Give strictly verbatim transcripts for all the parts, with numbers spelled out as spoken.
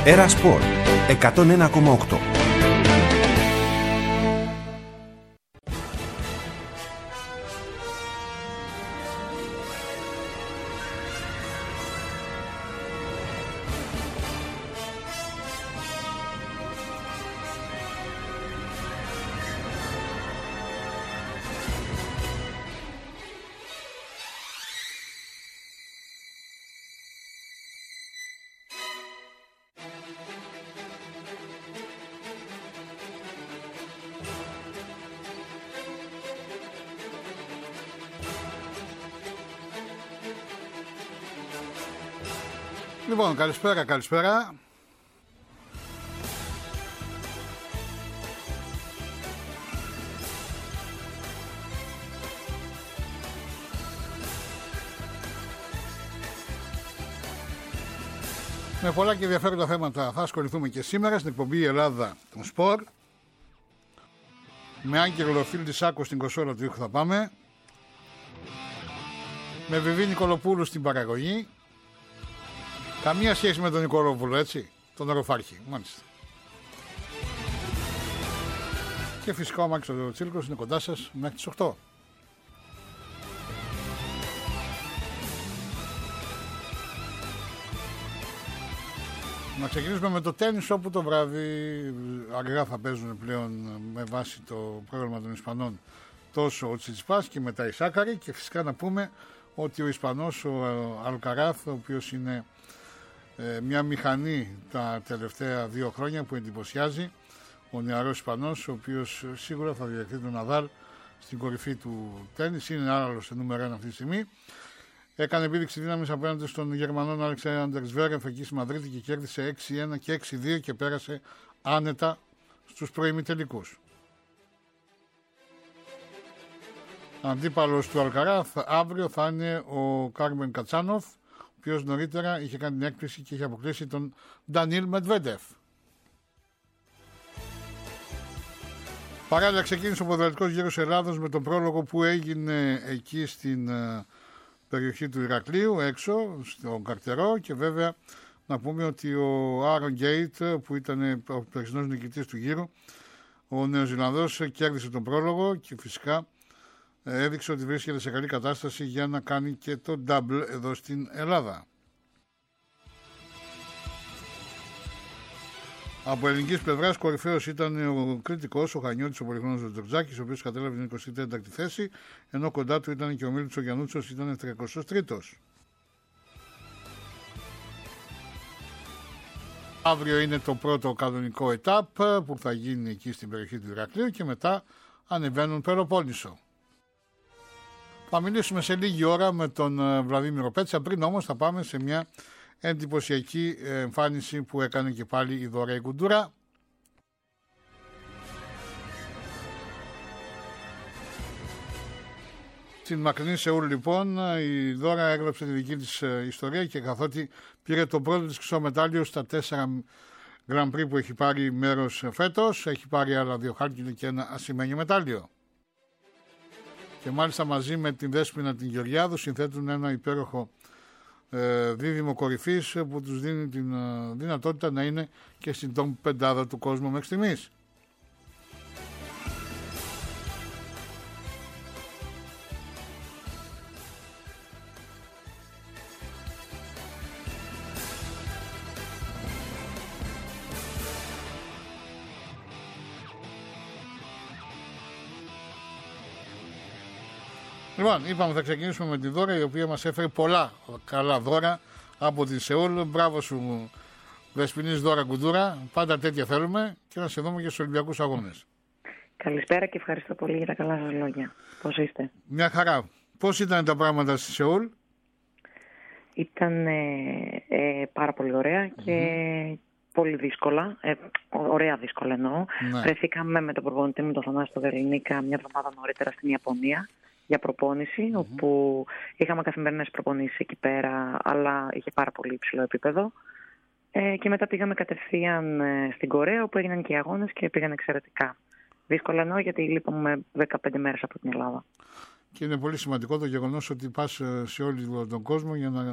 Έρα Σπορ εκατόν ένα κόμμα οκτώ. Λοιπόν, καλησπέρα, καλησπέρα. Με πολλά και ενδιαφέροντα θέματα θα ασχοληθούμε και σήμερα στην εκπομπή Ελλάδα των Σπορ. Με Άγγελο Φίλη Σάκο στην κονσόλα του ήχου θα πάμε. Με Βιβί Νικολοπούλου στην παραγωγή. Καμία σχέση με τον Νικολόπουλο, έτσι, τον Ροφάρχη, μάλιστα. Και φυσικά ο Μάκης ο Τσίλκος είναι κοντά σας μέχρι τις οκτώ. Να ξεκινήσουμε με το τένις, όπου το βράδυ αργά θα παίζουν πλέον με βάση το πρόγραμμα των Ισπανών τόσο ο Τσιτσιπάς και μετά η Σάκαρη, και φυσικά να πούμε ότι ο Ισπανός, ο Αλκαράθ, ο οποίος είναι Ε, μια μηχανή τα τελευταία δύο χρόνια που εντυπωσιάζει, ο νεαρός Ισπανός, ο οποίος σίγουρα θα διαχειριστεί τον Ναδάλ στην κορυφή του τένις, είναι άλλος νούμερο ένα αυτή τη στιγμή. Έκανε επίδειξη δύναμης απέναντι στον Γερμανό Αλεξάνδερ Ζβέρεφ εκεί στη Μαδρίτη και κέρδισε έξι ένα και έξι δύο και πέρασε άνετα στους προημιτελικούς. Αντίπαλος του Αλκαράθ αύριο θα είναι ο Κάρμεν Κατσάνοφ, ο οποίος νωρίτερα είχε κάνει την έκπληξη και είχε αποκλείσει τον Ντανίλ Μετβέντεφ. Παράλληλα ξεκίνησε ο ποδηλατικός γύρος Ελλάδος με τον πρόλογο που έγινε εκεί στην uh, περιοχή του Ηρακλείου, έξω στον Καρτερό, και βέβαια να πούμε ότι ο Άρον Γκέιτ, που ήταν ο περσινός νικητής του γύρου, ο Νεοζηλανδός, κέρδισε τον πρόλογο και φυσικά έδειξε ότι βρίσκεται σε καλή κατάσταση για να κάνει και το double εδώ στην Ελλάδα. Από ελληνικής πλευράς κορυφαίος ήταν ο κριτικός, ο Χανιώτης, ο Πολυχρόνος ο Τζορτζάκης, ο οποίος κατέλαβε την εικοστή τέταρτη θέση, ενώ κοντά του ήταν και ο Μίλτος ο Γιαννούτσος, ήταν τριακοστός τρίτος. Αύριο είναι το πρώτο κανονικό ετάπ που θα γίνει εκεί στην περιοχή του Ηρακλείου και μετά ανεβαίνουν Πελοπόννησο. Θα μιλήσουμε σε λίγη ώρα με τον Βλαδίμηρο Πέτσα, πριν όμως θα πάμε σε μια εντυπωσιακή εμφάνιση που έκανε και πάλι η Δώρα η Κουντούρα. Στην μακρινή Σεούλ λοιπόν η Δώρα έγραψε τη δική της ιστορία, και καθότι πήρε το πρώτο της χρυσό μετάλλιο στα τέσσερα Grand Prix που έχει πάρει μέρος φέτος, έχει πάρει άλλα δύο χάλκινα και ένα ασημένιο μετάλλιο. Και μάλιστα μαζί με την Δέσποινα την Γεωργιάδου συνθέτουν ένα υπέροχο ε, δίδυμο κορυφής που τους δίνει την ε, δυνατότητα να είναι και στην top πεντάδα του κόσμου μέχρι στιγμής. Λοιπόν, είπαμε θα ξεκινήσουμε με τη Δώρα, η οποία μας έφερε πολλά καλά δώρα από τη Σεούλ. Μπράβο σου, Δεσποινής Δώρα Κουντούρα. Πάντα τέτοια θέλουμε και να σε δούμε και στους Ολυμπιακούς Αγώνες. Καλησπέρα και ευχαριστώ πολύ για τα καλά σας λόγια. Πώς είστε? Μια χαρά. Πώς ήταν τα πράγματα στη Σεούλ? Ήταν ε, ε, πάρα πολύ ωραία και mm-hmm. πολύ δύσκολα. Ε, ωραία δύσκολα εννοώ. Ναι. Βρεθήκαμε με τον προπονητή με τον Θανάση Δελνίκα μια εβδομάδα νωρίτερα στην Ιαπωνία για προπόνηση, mm-hmm. όπου είχαμε καθημερινές προπονήσεις εκεί πέρα, αλλά είχε πάρα πολύ υψηλό επίπεδο. Ε, και μετά πήγαμε κατευθείαν ε, στην Κορέα, όπου έγιναν και οι αγώνες και πήγαν εξαιρετικά. Δύσκολα εννοώ, γιατί λείπαμε δεκαπέντε μέρες από την Ελλάδα. Και είναι πολύ σημαντικό το γεγονός ότι πας σε όλο τον κόσμο για να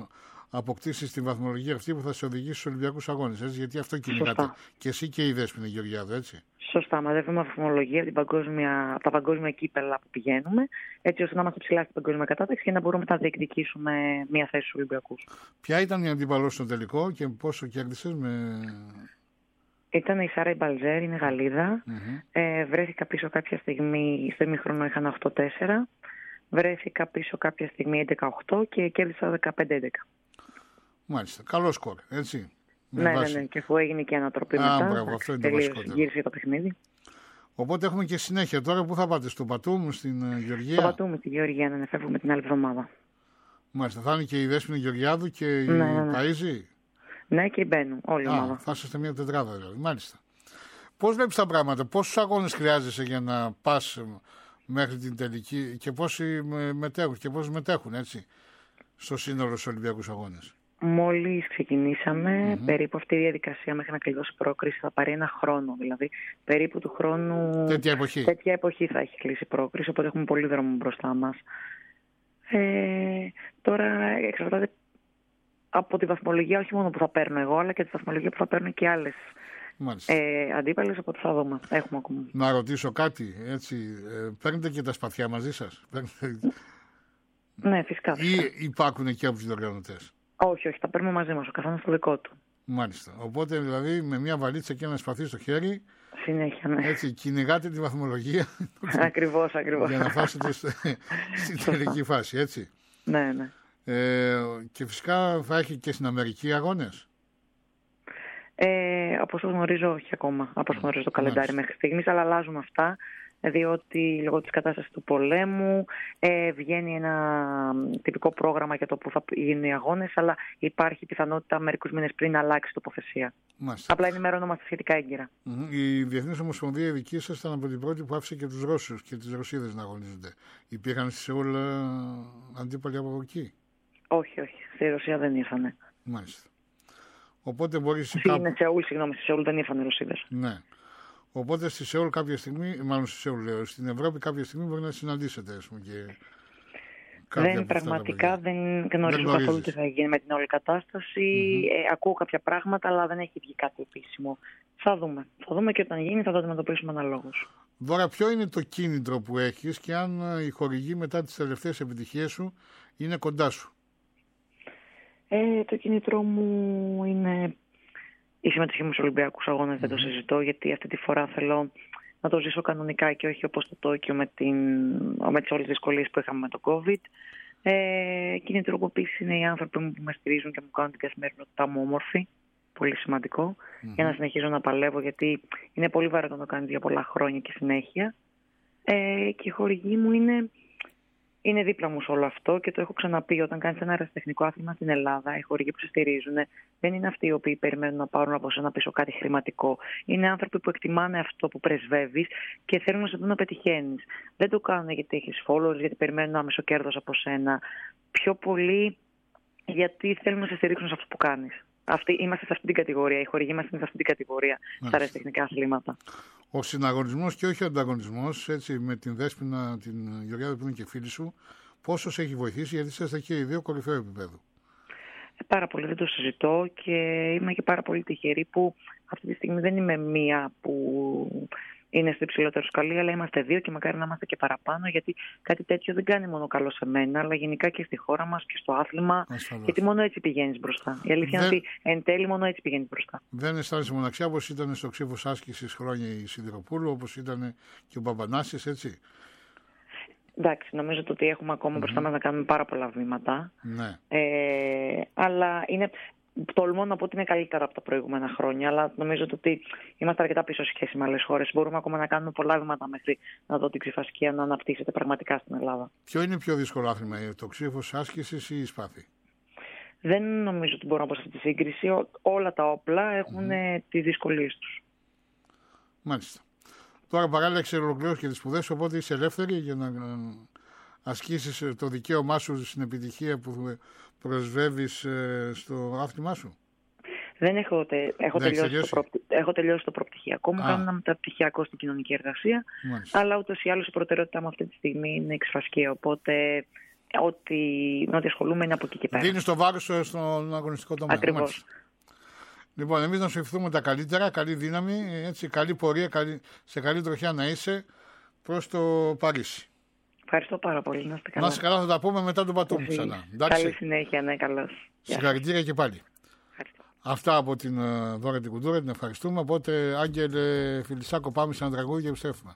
αποκτήσεις τη βαθμολογία αυτή που θα σε οδηγήσει στους Ολυμπιακούς Αγώνες. Έτσι, γιατί αυτό κυνηγάτε. Και εσύ και η Δέσποινα Γεωργιάδου, έτσι. Σωστά, μαζεύουμε βαθμολογία από, παγκόσμια, από τα παγκόσμια κύπελα που πηγαίνουμε, έτσι ώστε να είμαστε ψηλά στην παγκόσμια κατάταξη και να μπορούμε να διεκδικήσουμε μια θέση στους Ολυμπιακούς. Ποια ήταν η αντίπαλος στο τελικό και πόσο κέρδισες με. Ήταν η Σάρα Μπαλζέρ, είναι Γαλλίδα. Mm-hmm. Ε, βρέθηκα πίσω κάποια στιγμή, στο ημίχρονο είχαν οκτώ τέσσερα. Βρέθηκα πίσω κάποια στιγμή έντεκα οκτώ και κέρδισα δεκαπέντε έντεκα. Μάλιστα. Καλό σκορ, έτσι. Ναι, βάση... ναι, ναι, και αφού έγινε και ανατροπή Α, μετά. Μπράβο, αυτό είναι το βασικότερο. Γύρισε το παιχνίδι. Οπότε έχουμε και συνέχεια. Τώρα πού θα πάτε, στο Πατούμ, στην uh, Γεωργία. Στο Πατούμ, στη Γεωργία, να φεύγουμε την άλλη εβδομάδα. Μάλιστα. Θα είναι και η Δέσποινα Γεωργιάδου και η ναι, ναι, ναι. Παΐζη. Ναι, και η Μπαίνου, όλη η ομάδα. Θα είστε μια τετράδα δηλαδή. Μάλιστα. Πώς βλέπεις τα πράγματα, πόσους αγώνες χρειάζεσαι για να πας μέχρι την τελική και πόσοι μετέχουν και πόσοι μετέχουν έτσι στο σύνολο στους Ολυμπιακούς Αγώνες. Μόλις ξεκινήσαμε, Mm-hmm. περίπου αυτή η διαδικασία μέχρι να κλειδώσει η πρόκριση θα πάρει ένα χρόνο. Δηλαδή, περίπου του χρόνου. Τέτοια εποχή. Τέτοια εποχή θα έχει κλείσει η πρόκριση, οπότε έχουμε πολύ δρόμο μπροστά μας. Ε, τώρα εξαρτάται από τη βαθμολογία, όχι μόνο που θα παίρνω εγώ, αλλά και τη βαθμολογία που θα παίρνουν και άλλες ε, αντίπαλες, οπότε θα δούμε. Έχουμε ακόμα. Να ρωτήσω κάτι, έτσι. Ε, παίρνετε και τα σπαθιά μαζί σας. Ναι, φυσικά. φυσικά. Ή υπάρχουν και από τους διοργανωτές. Όχι, όχι, τα παίρνουμε μαζί μας, ο καθένας το δικό του. Μάλιστα. Οπότε δηλαδή με μια βαλίτσα και ένα σπαθί στο χέρι. Συνέχεια, ναι. Έτσι, κυνηγάτε τη βαθμολογία. Ακριβώς, ακριβώς. Για να φτάσετε στην τελική φάση, έτσι. Ναι, ναι. Ε, και φυσικά θα έχει και στην Αμερική αγώνες. Ε, όπως το γνωρίζω, όχι ακόμα. Όπως γνωρίζω το καλεντάρι μέχρι στιγμής, αλλά αλλάζουν αυτά. Διότι λόγω της κατάστασης του πολέμου ε, βγαίνει ένα τυπικό πρόγραμμα για το που θα γίνουν οι αγώνες, αλλά υπάρχει πιθανότητα μερικούς μήνες πριν να αλλάξει τοποθεσία. Μάλιστα. Απλά ενημερωνόμαστε σχετικά έγκυρα. Mm-hmm. Η Διεθνής Ομοσπονδία η δική σας ήταν από την πρώτη που άφησε και τους Ρώσους και τις Ρωσίδες να αγωνίζονται. Υπήρχαν στη Σεούλ αντίπαλοι από εκεί? Όχι, όχι. Στη Ρωσία δεν ήρθανε. Μάλιστα. Οπότε μπορείς... Στη κάπου... Σεούλ, συγγνώμη, στη Σεούλ δεν ήρθαν οι Ρωσίδες. Ναι. Οπότε στη Σεούλ κάποια στιγμή, μάλλον στη Σεούλ λέω, στην Ευρώπη κάποια στιγμή μπορεί να συναντήσετε, ας πούμε, και δεν, πραγματικά δεν γνωρίζω καθόλου τι θα γίνει με την όλη κατάσταση. Mm-hmm. Ε, ακούω κάποια πράγματα, αλλά δεν έχει βγει κάτι επίσημο. Θα δούμε. Θα δούμε και όταν γίνει θα το αντιμετωπίσουμε αναλόγως. Δώρα, ποιο είναι το κίνητρο που έχεις και αν η χορηγή μετά τις τελευταίες επιτυχίες σου είναι κοντά σου? Ε, το κίνητρό μου είναι η συμμετοχή μου στους Ολυμπιακούς Αγώνες, mm-hmm. δεν το συζητώ, γιατί αυτή τη φορά θέλω να το ζήσω κανονικά και όχι όπως το Τόκιο με, την, με τις όλες τις δυσκολίες που είχαμε με το COVID. Ε, κίνητρο που επίσης είναι οι άνθρωποι μου που με στηρίζουν και μου κάνουν την καθημερινότητά μου όμορφη. Πολύ σημαντικό. Mm-hmm. Για να συνεχίζω να παλεύω, γιατί είναι πολύ βαρετό να το κάνεις για πολλά χρόνια και συνέχεια. Ε, και η χορηγή μου είναι, είναι δίπλα μου σε όλο αυτό και το έχω ξαναπεί. Όταν κάνεις ένα αεραστεχνικό άθλημα στην Ελλάδα, οι χορηγοί που σε στηρίζουν δεν είναι αυτοί οι οποίοι περιμένουν να πάρουν από σένα πίσω κάτι χρηματικό. Είναι άνθρωποι που εκτιμάνε αυτό που πρεσβεύεις και θέλουν να σε δουν να πετυχαίνεις. Δεν το κάνουν γιατί έχεις followers, γιατί περιμένουν άμεσο κέρδος από σένα. Πιο πολύ γιατί θέλουν να σε στηρίξουν σε αυτό που κάνεις. Αυτή, είμαστε σε αυτή την κατηγορία. Οι χορηγοί μας είναι σε αυτή την κατηγορία στα αεραστεχνικά αθλήματα. Ο συναγωνισμός και όχι ο ανταγωνισμός, έτσι, με την Δέσποινα, την Γεωργιάδου που είναι και φίλη σου, πόσο σε έχει βοηθήσει, γιατί είστε και οι δύο κορυφαίο επίπεδο? Ε, πάρα πολύ, δεν το συζητώ και είμαι και πάρα πολύ τυχερή που αυτή τη στιγμή δεν είμαι μία που είναι στο υψηλότερο σκαλί, αλλά είμαστε δύο και μακάρι να είμαστε και παραπάνω, γιατί κάτι τέτοιο δεν κάνει μόνο καλό σε μένα, αλλά γενικά και στη χώρα μας και στο άθλημα. Ασφαλώς. Γιατί μόνο έτσι πηγαίνεις μπροστά. Η αλήθεια δεν... είναι ότι εν τέλει μόνο έτσι πηγαίνεις μπροστά. Δεν αισθάνεσαι μοναξιά, όπως ήταν στο Ξύφος Άσκησης χρόνια η Σιδηροπούλου, όπως ήταν και ο Μπαμπανάσης, έτσι? Εντάξει, νομίζω ότι έχουμε ακόμα mm-hmm. μπροστά μας να κάνουμε πάρα πολλά βήματα. Ναι. Ε, αλλά είναι... Τολμώ να πω ότι είναι καλύτερα από τα προηγούμενα χρόνια, αλλά νομίζω ότι είμαστε αρκετά πίσω σε σχέση με άλλες χώρες. Μπορούμε ακόμα να κάνουμε πολλά βήματα μέχρι να δω την ξυφασκία να αναπτύσσεται πραγματικά στην Ελλάδα. Ποιο είναι πιο δύσκολο άθλημα, το Ξύφος Άσκησης ή η Σπάθη? Δεν νομίζω ότι μπορώ να πω σε αυτή τη σύγκριση. Ό, όλα τα όπλα έχουν mm. τις δυσκολίες τους. Μάλιστα. Τώρα παράλληλα έχεις ολοκληρώσει και τις σπουδές, οπότε είσαι ελεύθερη για να ασκήσεις το δικαίωμά σου στην επιτυχία που προσβεύεις στο άθλημά σου. Δεν έχω, τε, έχω, Δεν τελειώσει, το προ, έχω τελειώσει το προπτυχιακό. Μου κάνω ένα μεταπτυχιακό στην κοινωνική εργασία. Μάλιστα. Αλλά ούτως ή άλλως η προτεραιότητά μου αυτή τη στιγμή είναι η ξυφασκία. Οπότε ό,τι, με ό,τι ασχολούμαι είναι από εκεί και πέρα. Δίνεις το βάρος στον αγωνιστικό τομέα. Ακριβώς. Λοιπόν, εμείς να σου ευχηθούμε τα καλύτερα, καλή δύναμη, έτσι, καλή πορεία, καλή, σε καλή τροχιά να είσαι προς το Παρίσι. Ευχαριστώ πάρα πολύ. Να είστε καλά. Να είστε καλά, θα τα πούμε μετά τον Πατώμου ξανά. Καλή συνέχεια, ναι, καλώς. Συγχαρητήρια και πάλι. Ευχαριστώ. Αυτά από την uh, Δώρα την Κουντούρα, την ευχαριστούμε. Οπότε, Άγγελε Φιλισσάκο, πάμε σε ένα τραγούδι και επιστρέφουμε.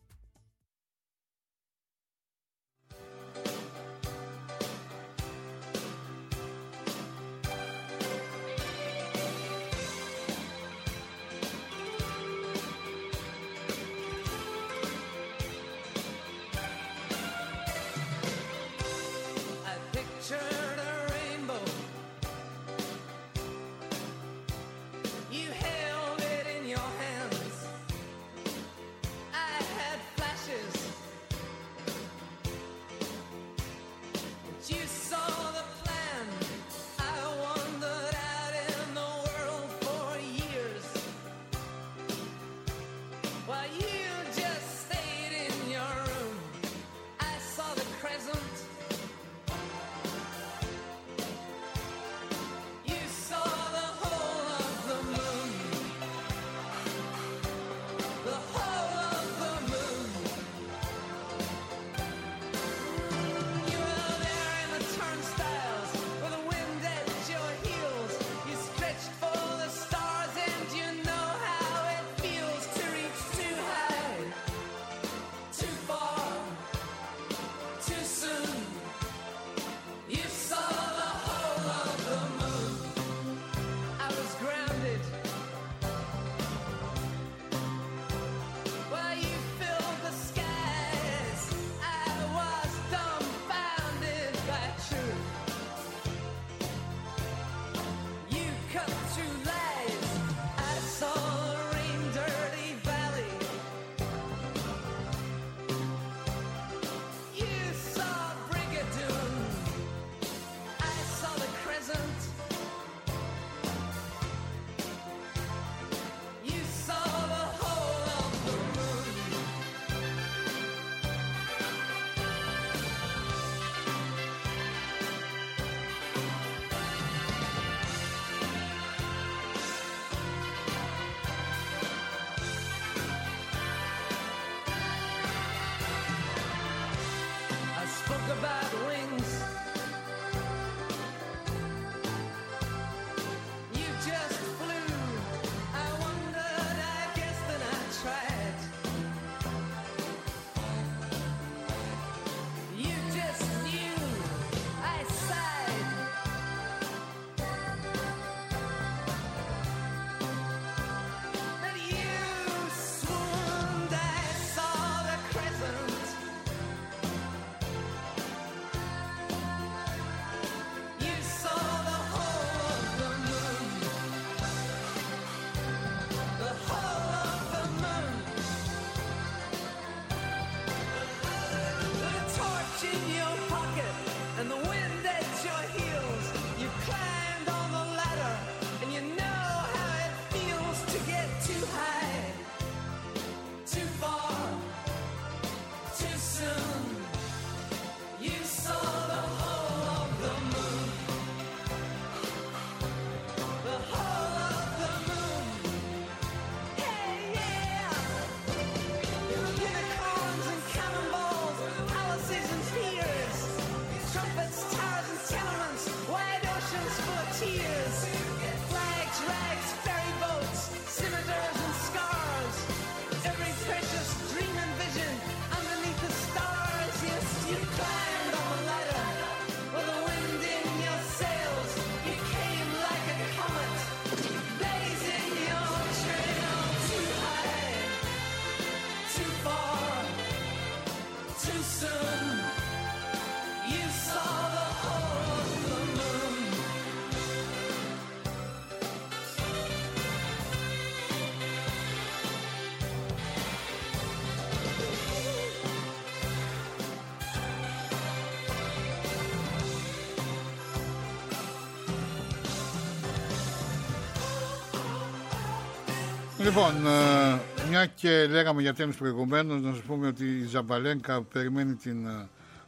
Λοιπόν, μια και λέγαμε για τένις προηγουμένως, να σας πούμε ότι η Ζαμπαλένκα περιμένει την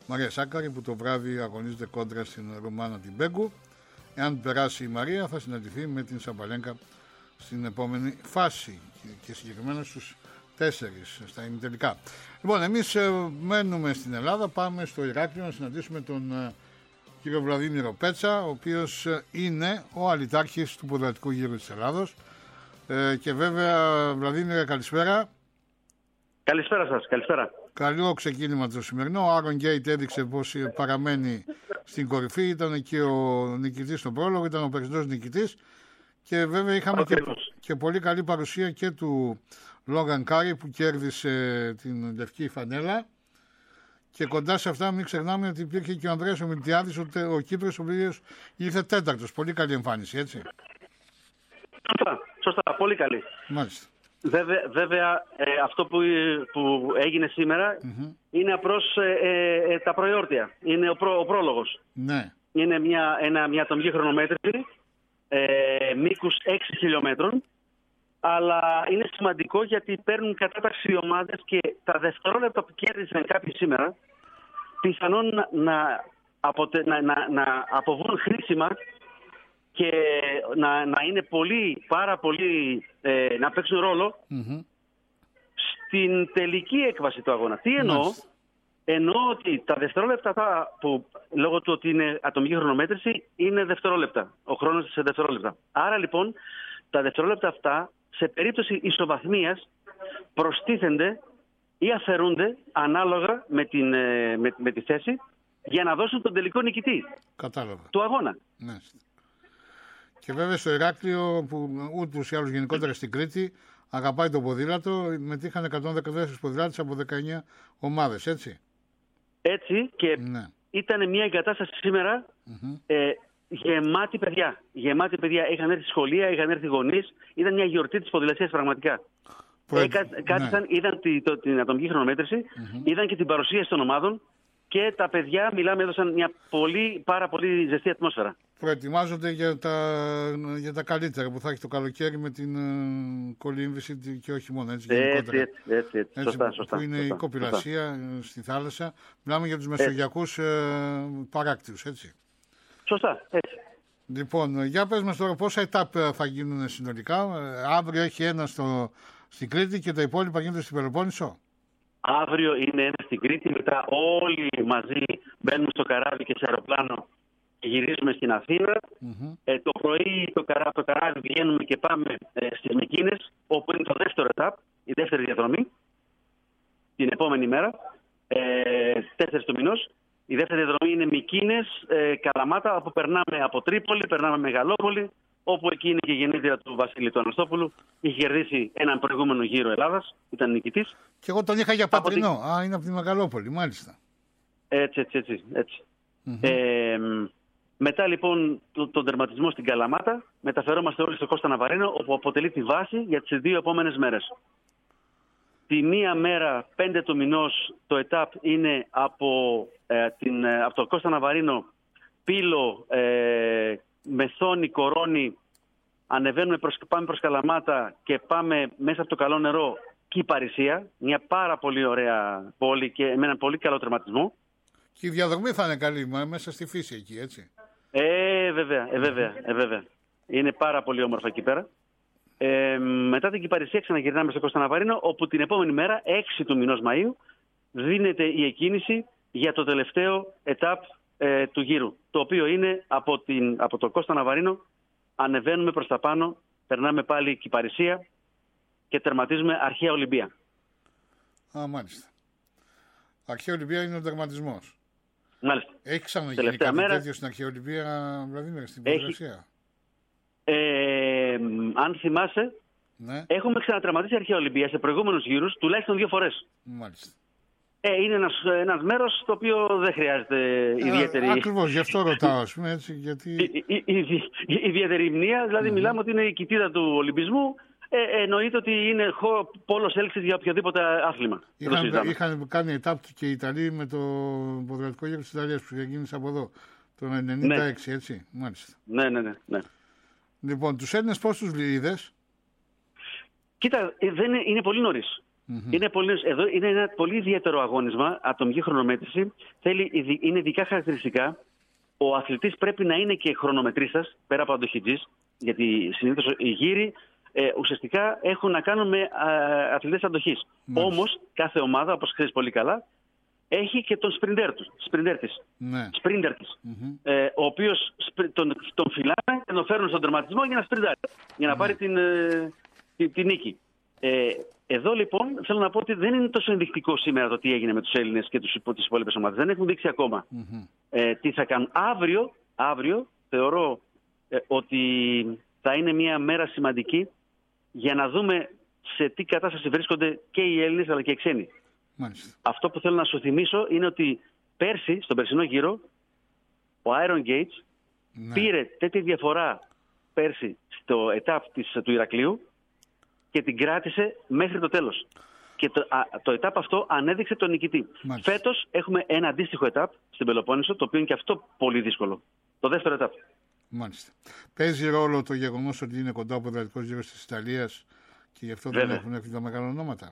Μαρία Σάκαρη, που το βράδυ αγωνίζεται κόντρα στην Ρωμάνα την Μπέγκου. Εάν περάσει η Μαρία, θα συναντηθεί με την Σαμπαλένκα στην επόμενη φάση και συγκεκριμένα στους τέσσερις στα ημιτελικά. Λοιπόν, εμείς μένουμε στην Ελλάδα, πάμε στο Ηράκλειο να συναντήσουμε τον κύριο Βλαδίμηρο Πέτσα, ο οποίος είναι ο αλυτάρχης του ποδηλατικού γύρου της Ελλάδος. Ε, και βέβαια, Βλαδίμηρε, καλησπέρα. Καλησπέρα σας, καλησπέρα. Καλό ξεκίνημα το σημερινό. Ο Άρον Γκέιτ έδειξε πως παραμένει στην κορυφή. Ήταν και ο νικητής στον πρόλογο, ήταν ο περισσότερος νικητής. Και βέβαια είχαμε και, και πολύ καλή παρουσία και του Λόγαν Κάρι, που κέρδισε την λευκή φανέλα. Και κοντά σε αυτά μην ξεχνάμε ότι υπήρχε και ο Ανδρέας ο Μιλτιάδης, ο, ο Κύπρος, ο οποίος ήρθε τέταρτος. Πολύ καλή εμφάνιση, έτσι. Σωστά, σωστά, πολύ καλή. Μάλιστα. Βέβαια, βέβαια ε, αυτό που, που έγινε σήμερα mm-hmm. είναι απλώς ε, ε, τα προεόρτια. Είναι ο, προ, ο πρόλογος. Ναι. Είναι μια, ένα, μια ατομική χρονομέτρηση ε, μήκους έξι χιλιόμετρων. Αλλά είναι σημαντικό γιατί παίρνουν κατάταξη οι ομάδες και τα δευτερόλεπτα που κέρδισαν κάποιοι σήμερα πιθανόν να, να, αποτε, να, να, να αποβούν χρήσιμα και να, να είναι πολύ, πάρα πολύ, ε, να παίξουν ρόλο mm-hmm. στην τελική έκβαση του αγώνα. Τι εννοώ? Μάλιστα. Εννοώ ότι τα δευτερόλεπτα που λόγω του ότι είναι ατομική χρονομέτρηση είναι δευτερόλεπτα. Ο χρόνος σε δευτερόλεπτα. Άρα λοιπόν τα δευτερόλεπτα αυτά σε περίπτωση ισοβαθμίας προστίθενται ή αφαιρούνται ανάλογα με, την, με, με τη θέση για να δώσουν τον τελικό νικητή. Κατάλαβα. Του αγώνα. Ναι. Και βέβαια στο Ηράκλειο, που ούτως ή άλλως γενικότερα στην Κρήτη αγαπάει το ποδήλατο, μετήχαν εκατόν δεκατέσσερα ποδηλάτες από δεκαεννιά ομάδες, έτσι. Έτσι, και ναι. Ήταν μια εγκατάσταση σήμερα mm-hmm. ε, γεμάτη παιδιά. Γεμάτη παιδιά. Είχαν έρθει σχολεία, είχαν έρθει γονείς. Ήταν μια γιορτή της ποδηλασίας πραγματικά. Προ... Ε, κα, κάθισαν, ναι. Είδαν τη, το, την ατομική χρονομέτρηση, mm-hmm. είδαν και την παρουσίαση των ομάδων και τα παιδιά, μιλάμε, έδωσαν μια πολύ, πάρα πολύ ζεστή ατμόσφαιρα. Προετοιμάζονται για τα, για τα καλύτερα που θα έχει το καλοκαίρι με την uh, κολύμβηση και όχι μόνο, έτσι, έτσι, έτσι, έτσι, έτσι. Σωστά, σωστά, που είναι σωστά, η κοπηλασία σωστά. Στη θάλασσα. Μιλάμε για τους μεσογειακούς uh, παράκτιους, έτσι. Σωστά, έτσι. Λοιπόν, για πες μας τώρα πόσα ετάπ θα γίνουν συνολικά. Αύριο έχει ένα στο, στην Κρήτη και τα υπόλοιπα γίνονται στην Πελοπόννησο. Αύριο είναι ένα στην Κρήτη, μετά όλοι μαζί μπαίνουμε στο καράβι και σε αεροπλάνο και γυρίζουμε στην Αθήνα. Mm-hmm. Ε, το πρωί το, καρά, το καράβι βγαίνουμε και πάμε ε, στις Μυκήνες, όπου είναι το δεύτερο ετάπ, η δεύτερη διαδρομή, την επόμενη μέρα, ε, τέσσερις του μηνός. Η δεύτερη διαδρομή είναι Μυκήνες, ε, Καλαμάτα, όπου περνάμε από Τρίπολη, περνάμε Μεγαλόπολη, όπου εκεί είναι και η γεννήτρια του Βασίλη του Αναστόπουλου. Είχε κερδίσει έναν προηγούμενο γύρο Ελλάδας, ήταν νικητής. Και εγώ τον είχα για πατρινό. Τη... Α, είναι από τη Μεγαλόπολη, μάλιστα. Έτσι, έτσι, έτσι. έτσι. Mm-hmm. Ε, μετά λοιπόν τον το τερματισμό στην Καλαμάτα, μεταφερόμαστε όλοι στο Κώστα Ναβαρίνο, όπου αποτελεί τη βάση για τις δύο επόμενες μέρες. Τη μία μέρα, πέντε του μηνός, το ΕΤΑΠ είναι από, ε, την, ε, από το Κώστα Ναβαρίνο, Πύλο, ε, Μεθόνη, Κορώνη, ανεβαίνουμε προς, πάμε προς Καλαμάτα και πάμε μέσα από το καλό νερό Κυπαρισία, μια πάρα πολύ ωραία πόλη και με έναν πολύ καλό τερματισμό. Και η διαδρομή θα είναι καλή, μέσα στη φύση εκεί, έτσι. Ε, βέβαια, ε, βέβαια, ε, βέβαια. Είναι πάρα πολύ όμορφα εκεί πέρα. Ε, μετά την Κυπαρισία ξαναγυρνάμε στο Κώστα Ναβαρίνο, όπου την επόμενη μέρα, έξι του μηνός Μαΐου, δίνεται η εκκίνηση για το τελευταίο ετάπ ε, του γύρου. Το οποίο είναι από, την, από το Κώστα Ναβαρίνο, ανεβαίνουμε προς τα πάνω, περνάμε πάλι Κυπαρισία και τερματίζουμε Αρχαία Ολυμπία. Α, μάλιστα. Αρχαία Ολυμπία είναι ο τερματισμός. Μάλιστα. Έχει ξαναγίνει κάτι μέρα... τέτοιο στην Αρχαία Ολυμπία, Βλαδίμηρε, στην ποδηλασία? Ε, αν θυμάσαι, ναι. Έχουμε ξανατερματίσει Αρχαία Ολυμπία σε προηγούμενους γύρους τουλάχιστον δύο φορές. Μάλιστα. Ε, είναι ένας, ένας μέρος το οποίο δεν χρειάζεται ε, ιδιαίτερη... Ακριβώς, γι' αυτό ρωτάω, ας πούμε, έτσι, γιατί... Η, η, η, η, η, ιδιαίτερη μνήμα, δηλαδή mm-hmm. μιλάμε ότι είναι η κοιτίδα του Ολυμπισμού. Ε, εννοείται ότι είναι πόλος έλξης για οποιοδήποτε άθλημα. Είχαν, είχαν κάνει ετάπ και οι Ιταλοί με το ποδηλατικό γύρο της Ιταλίας που ξεκίνησε από εδώ, το ενενήντα έξι, ναι. Έτσι, μάλιστα. Ναι, ναι, ναι, ναι. Λοιπόν, τους Έλληνες πώς τους είδες? Κοίτα, δεν είναι, είναι πολύ νωρίς. Mm-hmm. Είναι, πολύ, εδώ είναι ένα πολύ ιδιαίτερο αγώνισμα, ατομική χρονομέτρηση. Θέλει, είναι ειδικά χαρακτηριστικά. Ο αθλητής πρέπει να είναι και χρονομετρίστας, πέρα από αντοχιτζής, γιατί συνήθως οι γύροι ε, ουσιαστικά έχουν να κάνουν με ε, αθλητές αντοχής. Όμως, κάθε ομάδα, όπως ξέρεις πολύ καλά, έχει και τον σπριντέρ του, σπριντέρ της. Ναι. Σπριντέρ της. Mm-hmm. Ε, ο οποίος τον, τον φυλάνε και τον φέρνουν στον τερματισμό για να σπριντάρει, για να mm-hmm. πάρει την, ε, την, την νίκη. Ε, εδώ λοιπόν θέλω να πω ότι δεν είναι τόσο ενδεικτικό σήμερα το τι έγινε με τους Έλληνες και τους, τις υπόλοιπες ομάδες. Δεν έχουν δείξει ακόμα mm-hmm. ε, τι θα κάνουν. Αύριο, αύριο θεωρώ ε, ότι θα είναι μια μέρα σημαντική για να δούμε σε τι κατάσταση βρίσκονται και οι Έλληνες αλλά και οι ξένοι. Μάλιστα. Αυτό που θέλω να σου θυμίσω είναι ότι πέρσι, στον περσινό γύρο, ο Iron Gates ναι. πήρε τέτοια διαφορά πέρσι στο ετάπ της, του Ηρακλείου και την κράτησε μέχρι το τέλος. Και το, α, το ετάπ αυτό ανέδειξε τον νικητή. Μάλιστα. Φέτος έχουμε ένα αντίστοιχο ετάπ στην Πελοπόννησο, το οποίο είναι και αυτό πολύ δύσκολο. Το δεύτερο ετάπ. Μάλιστα. Παίζει ρόλο το γεγονός ότι είναι κοντά από ποδηλατικός γύρος της Ιταλίας και γι' αυτό Βέβαια. δεν έχουν έρθει τα μεγάλα ονόματα.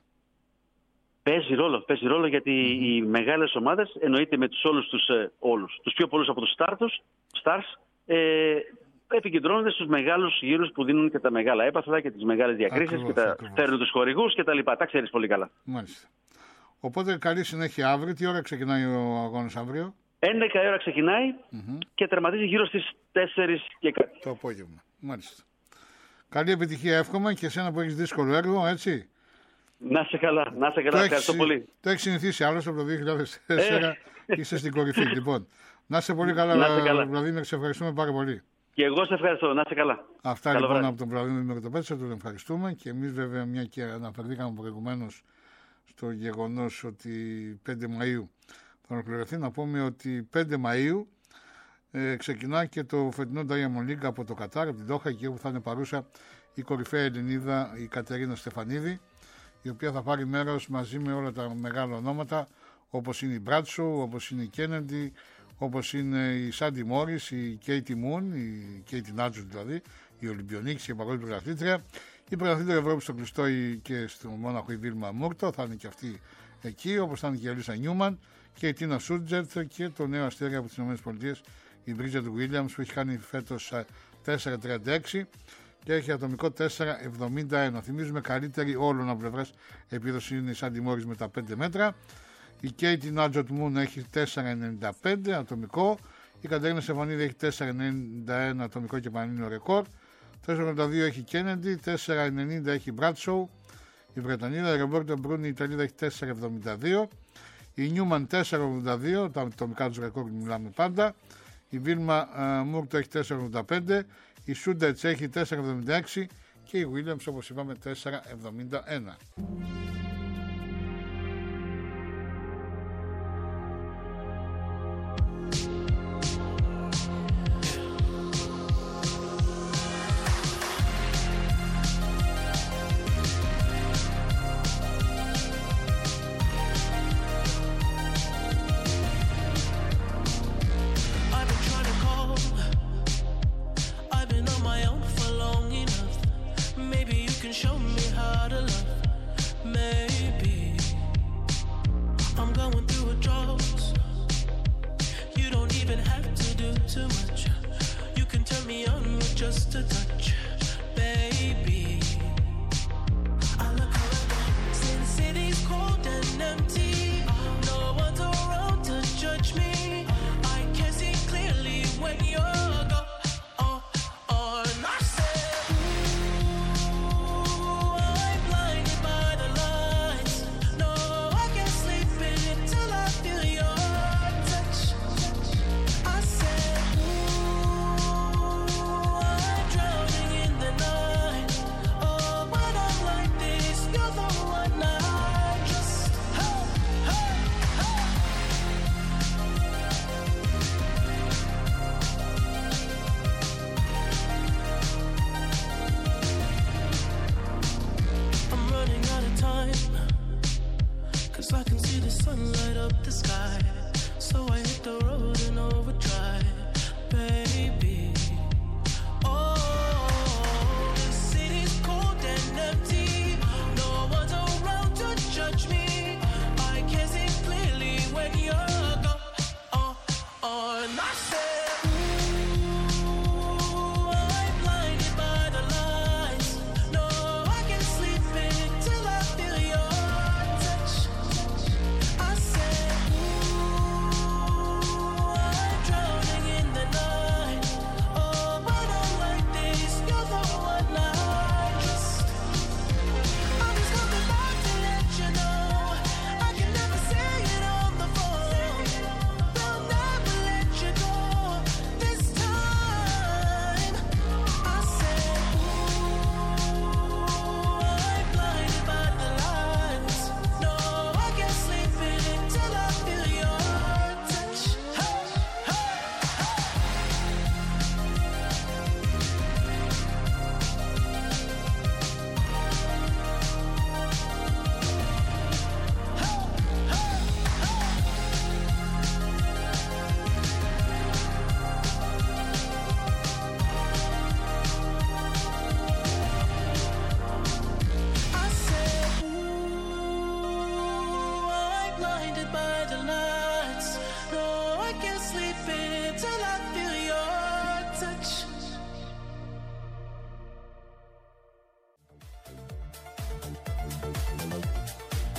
Παίζει ρόλο, παίζει ρόλο γιατί mm-hmm. οι μεγάλες ομάδες, εννοείται με τους όλους τους, ε, όλους, τους πιο πολλούς από τους stars, ε, επικεντρώνονται στους μεγάλους γύρους που δίνουν και τα μεγάλα έπαθλα και τις μεγάλες διακρίσεις ακριβώς, και τα ακριβώς. φέρνουν τους χορηγούς και τα λοιπά. Τα ξέρεις πολύ καλά. Μάλιστα. Οπότε καλή συνέχεια αύριο. Τι ώρα ξεκινάει ο αγώνας αύριο? έντεκα η ώρα ξεκινάει mm-hmm. και τερματίζει γύρω στις τέσσερις και κάτι. Το απόγευμα. Μάλιστα. Καλή επιτυχία εύχομαι και εσένα που έχεις δύσκολο έργο, έτσι. Να σε καλά, να σε καλά, ευχαριστώ έχεις, πολύ. Το έχεις συνηθίσει άλλωστε από το δύο χιλιάδες τέσσερα, είσαι στην κορυφή. Λοιπόν, να είσαι πολύ καλά, Βλαδίμηρ, σε ευχαριστούμε πάρα πολύ. Και εγώ σε ευχαριστώ, να είσαι καλά. Αυτά καλό λοιπόν βράδυ. Από τον Βλαδίμηρ Μυρτοπέτσα, τον ευχαριστούμε και εμείς βέβαια μια και αναφερθήκαμε προηγουμένως στο γεγονός ότι πέντε Μαΐου θα ολοκληρωθεί, να πούμε ότι πέντε Μαΐου ε, ξεκινά και το φετινό Diamond League από το Κατάρ, από την Δόχα, εκεί όπου θα είναι παρούσα η κορυφαία Ελληνίδα, η Κατερίνα Στεφανίδη, η οποία θα πάρει μέρος μαζί με όλα τα μεγάλα ονόματα, όπως είναι η Μπράτσο, όπως είναι η Κέννεντι, όπως είναι η Σάντι Μόρις, η Κέιτι Μουν, η Κέιτι Νάτζου δηλαδή, η Ολυμπιονίκης και η παγκόσμια πρωταθλήτρια, η πρωταθλήτρια Ευρώπη στο κλειστό και στο Μόναχο η Βίλμα Μούρτο, θα είναι και αυτή εκεί, όπως θα είναι και η Ελίσσα Νιούμαν και η Τίνα Σούτζερτ και το νέο αστέρι από τις ΗΠΑ, η Μπρίτζετ Γουίλιαμς, που έχει κάνει φέτος τέσσερα τριάντα έξι και έχει ατομικό τέσσερα εβδομήντα ένα. Θυμίζουμε καλύτερη όλων από πλευρές επίδοση είναι η Σάντι Μόρις με τα πέντε μέτρα. Η Κέιτι Νάτζοτ Μουν έχει τέσσερα ενενήντα πέντε ατομικό. Η Κατερίνα Στεφανίδη έχει τέσσερα ενενήντα ένα ατομικό και πανελλήνιο ρεκόρ. τέσσερα ογδόντα δύο έχει Κέννεντι, τέσσερα ενενήντα έχει Μπράτσοου η Βρετανίδα. Η Ρομπέρτα Μπρούνι η Ιταλίδα έχει τέσσερα εβδομήντα δύο. Η Νιούμαν τέσσερα ογδόντα δύο, τα ατομικά του ρεκόρ που μιλάμε πάντα. Η Βίλμα uh, Μούρτο έχει τέσσερα ογδόντα πέντε. Η Σούντετς έχει τέσσερα εβδομήντα έξι και η Williams, όπως είπαμε, τέσσερα εβδομήντα ένα.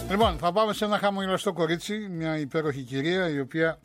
Λοιπόν, θα πάμε σε ένα χαμογελαστό κορίτσι, μια υπέροχη κυρία η οποία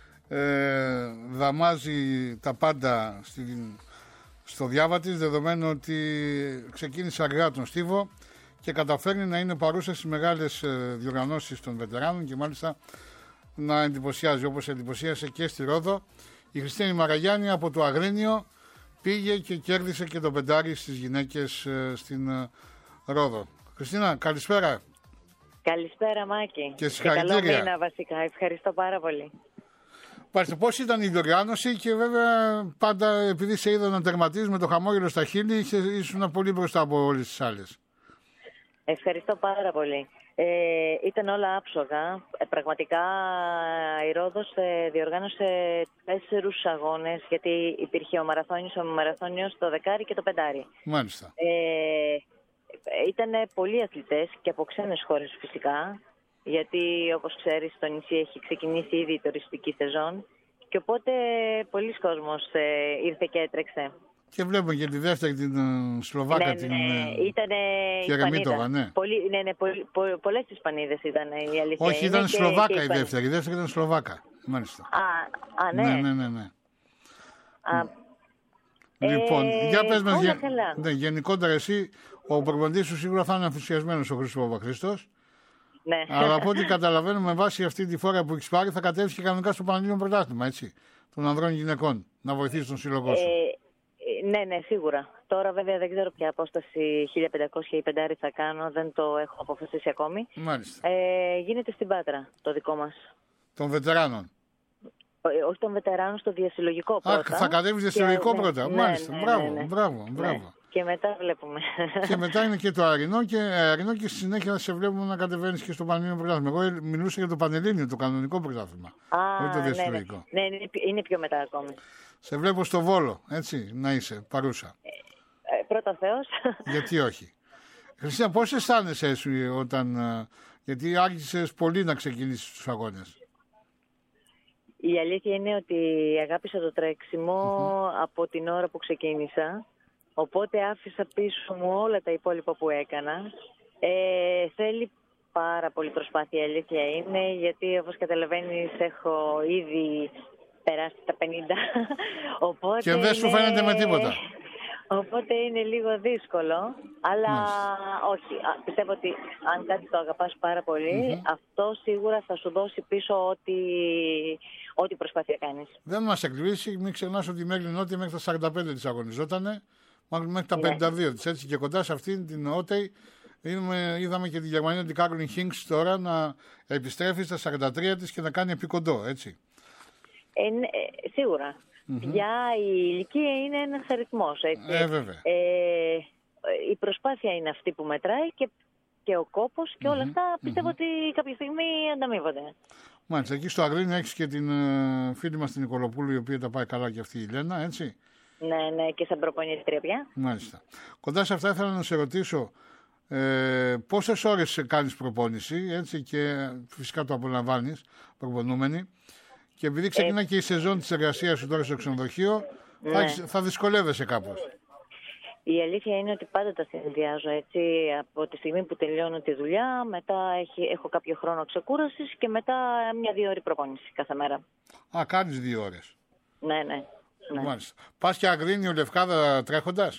ε, δαμάζει τα πάντα στην, στο διάβα της, δεδομένου ότι ξεκίνησε αργά τον στίβο και καταφέρνει να είναι παρούσα στις μεγάλες ε, διοργανώσεις των βετεράνων και μάλιστα να εντυπωσιάζει, όπως εντυπωσίασε και στη Ρόδο. Η Χριστίνη Μαραγιάννη από το Αγρίνιο πήγε και κέρδισε και το πεντάρι στις γυναίκες ε, στην ε, Ρόδο. Χριστίνα, καλησπέρα. Καλησπέρα, Μάκη. Και συγχαρητήρια. Και καλό μήνα, βασικά. Ευχαριστώ πάρα πολύ. Πάστε, πώς ήταν η διοργάνωση και βέβαια πάντα επειδή σε είδα να τερματίζεις με το χαμόγελο στα χείλη, ήσουν πολύ μπροστά από όλες τις άλλες. Ευχαριστώ πάρα πολύ. Ε, ήταν όλα άψογα. Ε, πραγματικά η Ρόδος ε, διοργάνωσε τέσσερους αγώνες, γιατί υπήρχε ο μαραθώνιος, ο μαραθώνιος, το δεκάρι και το πεντάρι. Μάλιστα. Ε, Ήταν πολλοί αθλητές και από ξένες χώρες φυσικά, γιατί όπως ξέρεις στο νησί έχει ξεκινήσει ήδη η τουριστική σεζόν και οπότε πολλοί κόσμος ε, ήρθε και έτρεξε. Και βλέπουμε και τη δεύτερη την uh, Σλοβάκα, ναι, την ναι, ήτανε Κερεμίτοβα, ναι. Πολύ, ναι, ναι πολλ, πο, πολλές Ισπανίδες ήταν η αλήθεια. Όχι, είναι ήταν και, Σλοβάκα και η δεύτερη, η δεύτερη ήταν Σλοβάκα, μάλιστα. Α, α ναι. Ναι, ναι, ναι, ναι. Α, λοιπόν, ε, για πες μας, γε... ναι, γενικότερα εσύ, ο προπονητής σου σίγουρα θα είναι ενθουσιασμένος ο Χρήστος Παπαχρήστος. Ναι. Αλλά από ό,τι καταλαβαίνω, με βάση αυτή τη φορά που έχεις πάρει, θα κατέβεις και κανονικά στο Πανελλήνιο Πρωτάθλημα, έτσι, των ανδρών και γυναικών, να βοηθήσεις τον σύλλογό σου. Ε, ναι, ναι, σίγουρα. Τώρα βέβαια δεν ξέρω ποια απόσταση χίλια πεντακόσια ή πεντάρι θα κάνω, δεν το έχω αποφασίσει ακόμη. Μάλιστα. Ε, γίνεται στην Πάτρα, το δικό μας. Των βετεράνων. Όχι των βετεράνων, στο διασυλλογικό πρώτα. Α, θα κατέβεις διασυλλογικό και, πρώτα. Ναι, Μάλιστα. ναι, μπράβο, ναι, ναι. μπράβο, μπράβο. Ναι. Και μετά βλέπουμε. Και μετά είναι και το Αρινό και, Αρινό και στη συνέχεια θα σε βλέπουμε να κατεβαίνεις και στο Πανελλήνιο Πρωτάθλημα. Εγώ μιλούσα για το Πανελλήνιο, το κανονικό πρωτάθλημα. Α, όχι το ναι, διασυλλογικό. ναι, ναι, είναι πιο μετά ακόμη. Σε βλέπω στο Βόλο, έτσι, να είσαι παρούσα. Ε, ε, πρώτα Θεός. Γιατί όχι. Χριστίνα, πώς αισθάνεσαι εσύ όταν... Γιατί άρχισες πολύ να ξεκινήσεις τους αγώνες. Η αλήθεια είναι ότι αγάπησα το τρέξιμο mm-hmm. από την ώρα που ξεκίνησα. Οπότε άφησα πίσω μου όλα τα υπόλοιπα που έκανα. Ε, θέλει πάρα πολύ προσπάθεια, η αλήθεια είναι, γιατί όπως καταλαβαίνεις έχω ήδη περάσει τα πενήντα. Οπότε και δεν σου φαίνεται είναι... με τίποτα. Οπότε είναι λίγο δύσκολο, αλλά Μάλιστα. όχι. Πιστεύω ότι αν κάτι το αγαπάς πάρα πολύ, mm-hmm. αυτό σίγουρα θα σου δώσει πίσω ό,τι, ό,τι προσπάθεια κάνεις. Δεν μας εκπλήσει, μην ξεχνάς ότι η Μέγλη Νότια μέχρι τα σαράντα πέντε της αγωνιζότανε, μέχρι τα πενήντα δύο της, έτσι, και κοντά σε αυτήν την Ότεϊ είδαμε και τη Γερμανία την Κάρολιν Χίνγκς τώρα να επιστρέφει στα σαράντα τρία της και να κάνει επί κοντό, έτσι. Ε, ε, σίγουρα. Mm-hmm. Για η ηλικία είναι ένας αριθμός, έτσι. Ε, βέβαια. Ε, η προσπάθεια είναι αυτή που μετράει και, και ο κόπος και mm-hmm. όλα αυτά πιστεύω mm-hmm. ότι κάποια στιγμή ανταμείβονται. Μάλιστα, εκεί στο Αγρίνιο έχεις και την uh, φίλη μας την Νικολοπούλου, η οποία τα πάει καλά και αυτή η Λένα, έτσι. Ναι, ναι, και σαν προπονήτρια πια. Μάλιστα. Κοντά σε αυτά ήθελα να σε ρωτήσω ε, πόσες ώρες κάνεις προπόνηση, έτσι, και φυσικά το απολαμβάνεις προπονούμενη. Και επειδή ξεκινά ε, και η σεζόν της εργασίας σου τώρα στο ξενοδοχείο, ναι. θα, θα δυσκολεύεσαι κάπως. Η αλήθεια είναι ότι πάντα τα συνδυάζω, έτσι. Από τη στιγμή που τελειώνω τη δουλειά, μετά έχει, έχω κάποιο χρόνο ξεκούρασης και μετά μια-δύο ώρες προπόνηση κάθε μέρα. Α, κάνεις δύο ώρες. Ναι, ναι. ναι. Μάλιστα. Πας και Αγρίνιο Λευκάδα τρέχοντας?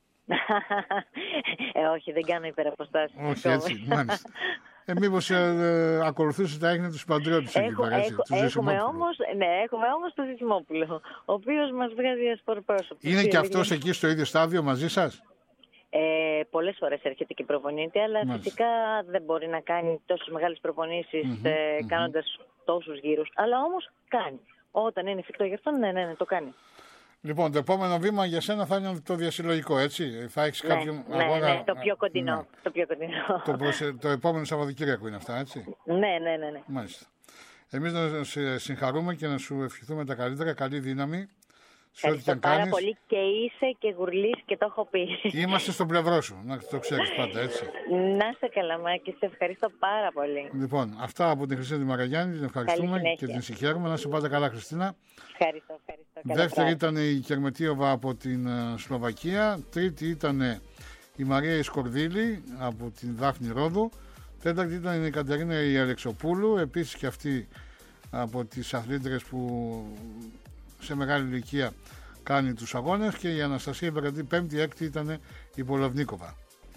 ε, όχι, δεν κάνω υπεραποστάσεις. Όχι, έτσι, μάλιστα. Ε, μήπως ε, ε, ακολουθήσεις τα έγνοια του Συμπαντριώτης εκεί πέρα, έτσι, του έχουμε όμως, ναι, έχουμε όμως τον Ζησιμόπουλο, ο οποίος μας βγάζει ασπορπρόσωπο. Είναι και αυτός εκεί στο ίδιο στάδιο μαζί σας? Ε, πολλές φορές έρχεται και προπονείται, αλλά μάλιστα. Φυσικά δεν μπορεί να κάνει τόσες μεγάλες προπονήσεις mm-hmm, ε, mm-hmm. κάνοντας τόσους γύρους, αλλά όμως κάνει. Όταν είναι εφικτό γι' αυτό, ναι, ναι, ναι, το κάνει. Λοιπόν, το επόμενο βήμα για σένα θα είναι το διασυλλογικό, έτσι. Θα έχεις ναι, κάποιον ναι, αγώνα... ναι, το πιο κοντινό. Ναι. Το, πιο κοντινό. Το, προσε... το επόμενο Σαββατοκύριακο είναι αυτά, έτσι. Ναι, ναι, ναι, ναι. Μάλιστα. Εμείς να σε συγχαρούμε και να σου ευχηθούμε τα καλύτερα, καλή δύναμη. Ευχαριστώ πάρα κάνεις. Πολύ και είσαι και γουρλής και το έχω πει. Είμαστε στο πλευρό σου, να το ξέρεις πάντα, έτσι. Να είσαι καλά, Μάκη, σε ευχαριστώ πάρα πολύ. Λοιπόν, αυτά από την Χριστίνα Μαραγιάννη, την ευχαριστούμε και την συγχαίρουμε. Να είσαι πάντα καλά, Χριστίνα. Ευχαριστώ, ευχαριστώ. Δεύτερη ήταν η Κερμετίοβα από την Σλοβακία. Τρίτη ήταν η Μαρία Ισκορδίλη από την Δάφνη Ρόδου. Τέταρτη ήταν η Κατερίνα η Αλεξοπούλου, επίσης και αυτή από τις αθλήτρες που σε μεγάλη ηλικία κάνει τους αγώνες, και η Αναστασία Μπεραντή πέμπτη, έκτη ήταν η Πολοβνίκοβα.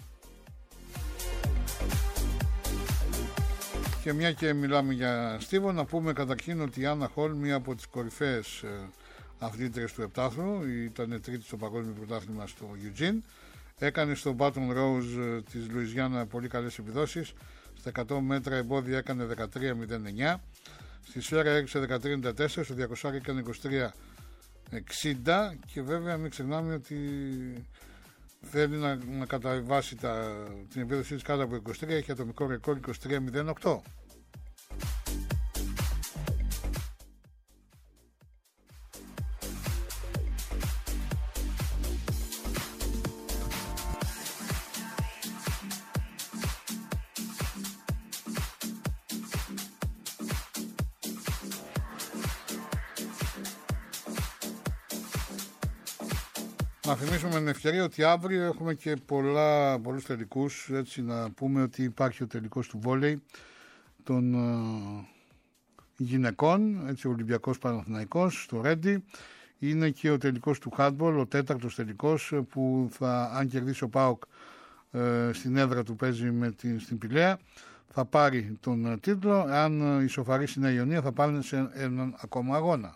Και μια και μιλάμε για στίβο, να πούμε καταρχήν ότι η Άννα Χολ, μία από τις κορυφαίες αθλήτριες του επτάθλου, ήταν τρίτη στο παγκόσμιο πρωτάθλημα στο Eugene, έκανε στο Baton Rouge της Λουιζιάννα πολύ καλές επιδόσεις. Στα εκατό μέτρα εμπόδια έκανε δεκατρία μηδέν εννιά, στη σφαίρα έριξε δεκατρία ενενήντα τέσσερα, στο διακόσια έκανε είκοσι τρία εξήντα, και βέβαια μην ξεχνάμε ότι θέλει να, να καταβάσει τα, την επίδοσή της κάτω από είκοσι τρία, έχει ατομικό ρεκόρ είκοσι τρία μηδέν οκτώ. Να θυμίσουμε με την ευκαιρία ότι αύριο έχουμε και πολλά, πολλούς τελικούς. Έτσι, να πούμε ότι υπάρχει ο τελικός του βόλεϊ των uh, γυναικών, έτσι, ο Ολυμπιακός Παναθηναϊκός στο Ρέντι. Είναι και ο τελικός του handball, ο τέταρτος τελικός, που θα, αν κερδίσει ο ΠΑΟΚ uh, στην έδρα του, παίζει με την, στην Πηλαία, θα πάρει τον uh, τίτλο. Αν uh, ισοφαρίσει η Νέα Ιωνία, θα πάνε σε έναν ακόμα αγώνα.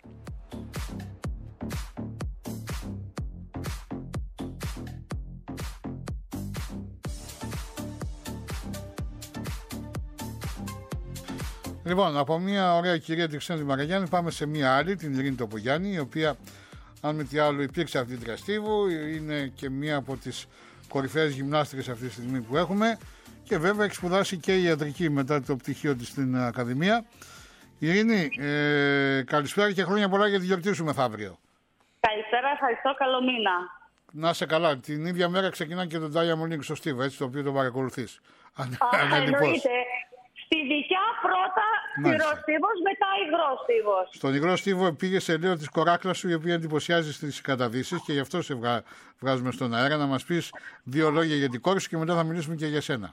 Λοιπόν, από μια ωραία κυρία την Ξένη Μαραγιάννη πάμε σε μια άλλη, την Ειρήνη Τοπογιάννη, η οποία, αν με τι άλλο, υπήρξε αθλήτρια στίβου, είναι και μια από τις κορυφαίες γυμνάστρες αυτή τη στιγμή που έχουμε, και βέβαια έχει σπουδάσει και η ιατρική μετά το πτυχίο της στην Ακαδημία. Ειρήνη, ε, καλησπέρα και χρόνια πολλά για τη γιορτή σου μεθαύριο. Καλησπέρα, ευχαριστώ, καλό μήνα. Να είσαι καλά. Την ίδια μέρα ξεκινά και το Diamond League στο στίβο, έτσι, το οποίο το παρακολουθείς. Α, εννοείται. Στη δικιά πρώτα υγρόστιβος, μετά υγρόστιβος. Στον υγρόστιβο πήγε σε λέω της κοράκλας σου, η οποία εντυπωσιάζει στις καταδύσεις, και γι' αυτό σε βγα... βγάζουμε στον αέρα να μας πεις δύο λόγια για την κόρη σου, και μετά θα μιλήσουμε και για σένα.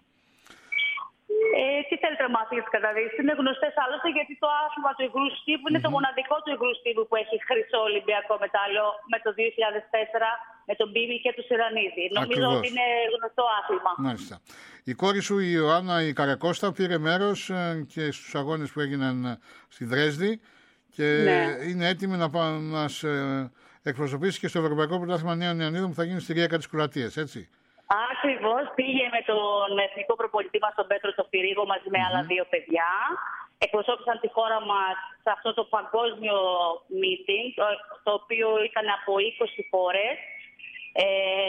Ε, τι θέλετε να μάθετε για τις καταδύσεις? Είναι γνωστές άλλωστε, γιατί το άθλημα του υγρού στίβου mm-hmm. είναι το μοναδικό του υγρού στίβου που έχει χρυσό Ολυμπιακό μετάλλιο με το δύο χιλιάδες τέσσερα με τον Μπίμη και του Σιρανίδη. Νομίζω ότι είναι γνωστό άθλημα. Μάλιστα. Η κόρη σου, η Ιωάννα η Καρακώστα, πήρε μέρος και στους αγώνες που έγιναν στη Δρέσδη, και ναι. είναι έτοιμη να, να σε εκπροσωπήσει και στο Ευρωπαϊκό Πρωτάθλημα Νέων Νεανίδων που θα γίνει στη Ριέκα της Κροατίας, έτσι. Ακριβώς, πήγε με τον εθνικό προπονητή μας, τον Πέτρο το Φυρίγο, μαζί με mm-hmm. άλλα δύο παιδιά. Εκπροσώπησαν τη χώρα μας σε αυτό το παγκόσμιο meeting, το, το οποίο ήταν από είκοσι χώρες. Ε,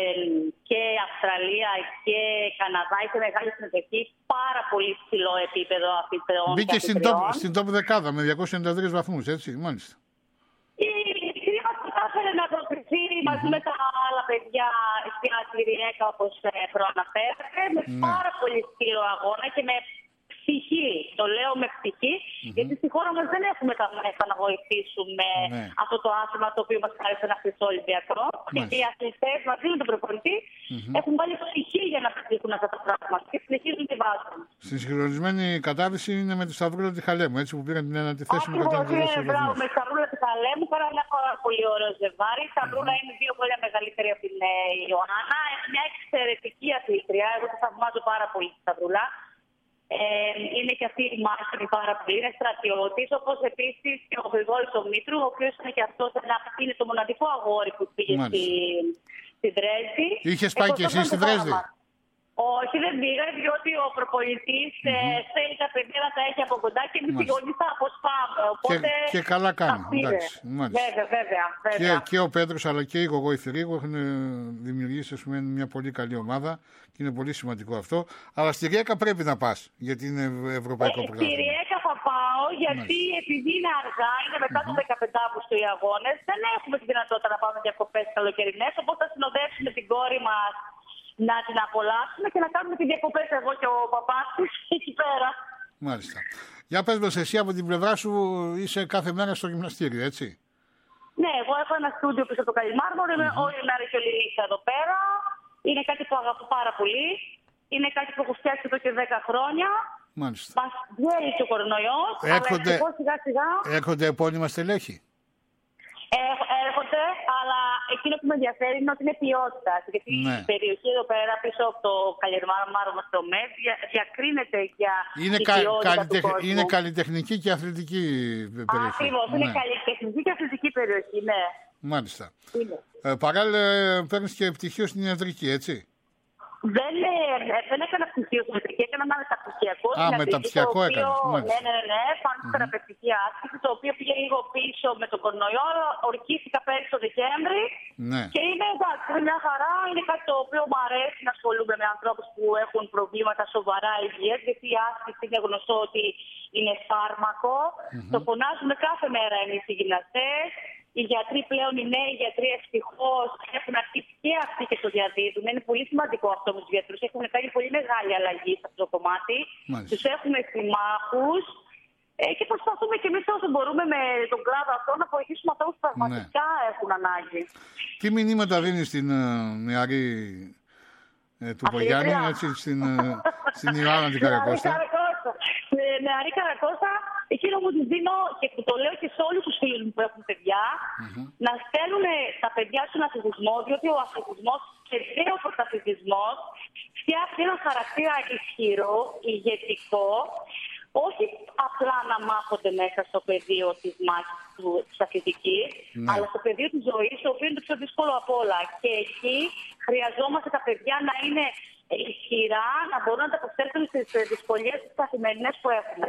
και Αυστραλία και Καναδά, είχε μεγάλη συμμετοχή, πάρα πολύ ψηλό επίπεδο αθλητών. Μπήκε στην top, στην top δεκάδα με διακόσιους ενενήντα τρεις βαθμούς, έτσι, μάλιστα. Η κυρία μας κατάφερε να προκριθεί mm-hmm. μαζί με τα άλλα παιδιά στη Ριέκα, όπως προαναφέρατε, με ναι. πάρα πολύ ψηλό αγώνα και με ψυχή. Το λέω με ψυχή, mm-hmm. γιατί στη χώρα μας δεν έχουμε τα μέσα να βοηθήσουμε ναι. αυτό το άθλημα το οποίο μας χάρισε ένα χρυσό Ολυμπιακό. Γιατί οι αθλητές μαζί με τον προπονητή mm-hmm. έχουν βάλει ψυχή για να πετύχουν αυτά τα πράγματα και συνεχίζουν τη βάση. Στη συγχρονισμένη κατάβηση είναι με τη Σταυρούλα τη Χαλέμου, έτσι, που πήραν την ένατη θέση με κατέβαση. Ακριβώς, με τη Σταυρούλα τη Χαλέμου, πάρα ένα πολύ ωραίο ζευγάρι. Η Σταυρούλα mm-hmm. είναι δύο χρόνια μεγαλύτερη από την Ιωάννα. Έχει μια εξαιρετική αθλήτρια. Εγώ τη θαυμάζω πάρα πολύ τη Σταυρούλα. Ε, είναι και αυτή η μάχη πάρα πολύ, είναι στρατιώτης, όπως επίσης και ο Γρηγόρης ο Μήτρου, ο οποίος είναι και αυτός ένα, είναι το μοναδικό αγόρι που πήγε στη, στη Δρέσδη. Είχες πάει και εσύ στη Δρέσδη? Όχι, δεν πήγα, διότι ο προπονητής mm-hmm. ε, θέλει τα παιδιά να τα έχει από κοντά και εμείς οι γονείς θα αποσπάμε. Οπότε και, και καλά κάνει. Εντάξει, βέβαια, βέβαια, βέβαια. Και, και ο Πέτρος αλλά και η Γογό η Φυρίγου έχουν δημιουργήσει πούμε, μια πολύ καλή ομάδα και είναι πολύ σημαντικό αυτό. Αλλά στη Ριέκα πρέπει να πας, γιατί είναι ευρωπαϊκό ε, πρωτάθλημα. Στη Ριέκα θα πάω, γιατί Μάλιστα. επειδή είναι αργά, είναι μετά mm-hmm. το δεκαπέντε Αυγούστου οι αγώνες, δεν έχουμε τη δυνατότητα να πάμε διακοπές καλοκαιρινές, οπότε θα συνοδεύσουμε την κόρη μας να την απολαύσουμε και να κάνουμε τις διακοπές εγώ και ο παπάς της εκεί πέρα. Μάλιστα. Για πες μας, εσύ από την πλευρά σου είσαι κάθε μέρα στο γυμναστήριο, έτσι? Ναι, εγώ έχω ένα στούντιο πίσω από το Καλιμάρμαρο, είμαι mm-hmm. όλη μέρα και όλη νύχτα εδώ πέρα. Είναι κάτι που αγαπώ πάρα πολύ. Είναι κάτι που έχω φτιάξει εδώ και δέκα χρόνια. Μάλιστα. Μας βγαίνει και ο κορονοϊός, Έρχονται, αλλά σιγά σιγά. Έρχονται επώνυμα στελέχη. Έρχονται, αλλά εκείνο που με ενδιαφέρει είναι ότι είναι ποιότητα. Γιατί ναι. η περιοχή εδώ πέρα, πίσω από το καλλιεργημένο μας το ΜΕΔ, διακρίνεται για είναι την κα, ποιότητα καλλιτεχ, του κόσμου. Είναι καλλιτεχνική και αθλητική περιοχή. Ακριβώς, ναι. είναι καλλιτεχνική και αθλητική περιοχή, ναι. Μάλιστα. Ε, παράλληλα, παίρνεις και πτυχίο στην ιατρική, έτσι. Δεν, δεν έκανα πτυχίο στην ιατρική, έκανα ένα μεταπτυχιακό. Α, μεταπτυχιακό έκανες. Ναι, ναι, ναι, πάνω στη θεραπευτική άσκηση, το οποίο πήγε λίγο πίσω με τον κορονοϊό. Ορκίστηκα πέρυσι το Δεκέμβρη. Ναι. Και είναι εντάξει, είναι μια χαρά. Είναι κάτι το οποίο μου αρέσει να ασχολούμαι με ανθρώπους που έχουν προβλήματα σοβαρά υγείας, γιατί η άσκηση είναι γνωστό ότι είναι φάρμακο. Mm-hmm. Το φωνάζουμε κάθε μέρα εμείς οι γυμναστές. Οι γιατροί πλέον, οι νέοι γιατροί, ευτυχώς έχουν αρχίσει και αυτοί και το διαδίδουν. Είναι πολύ σημαντικό αυτό με τους γιατρούς. Έχουν κάνει πολύ μεγάλη αλλαγή σε αυτό το κομμάτι. Τους έχουμε συμμάχους ε, και προσπαθούμε και εμείς όσο μπορούμε με τον κλάδο αυτό να βοηθήσουμε αυτούς που πραγματικά ναι. έχουν ανάγκη. Τι μηνύματα δίνει στην uh, νεαρή ε, του Μπογιάννη, έτσι, στην, uh, στην Ιωάννα την Καρακώστα. Νεαρή Καρακώστα, εκείνο που της δίνω και που το λέω και σε όλους τους φίλους μου που έχουν παιδιά, mm-hmm. να στέλνουν τα παιδιά στον αθλητισμό, διότι ο αθλητισμός και ο πρωταθλητισμός φτιάχνει ένα χαρακτήρα ισχυρό, ηγετικό, όχι απλά να μάχονται μέσα στο πεδίο της μάχης της αθλητικής, mm-hmm. αλλά στο πεδίο της ζωής, το οποίο είναι το πιο δύσκολο από όλα. Και εκεί χρειαζόμαστε τα παιδιά να είναι ισχυρά, να μπορούν να ανταπεξέλθουν στις δυσκολίες τις καθημερινές που έχουμε.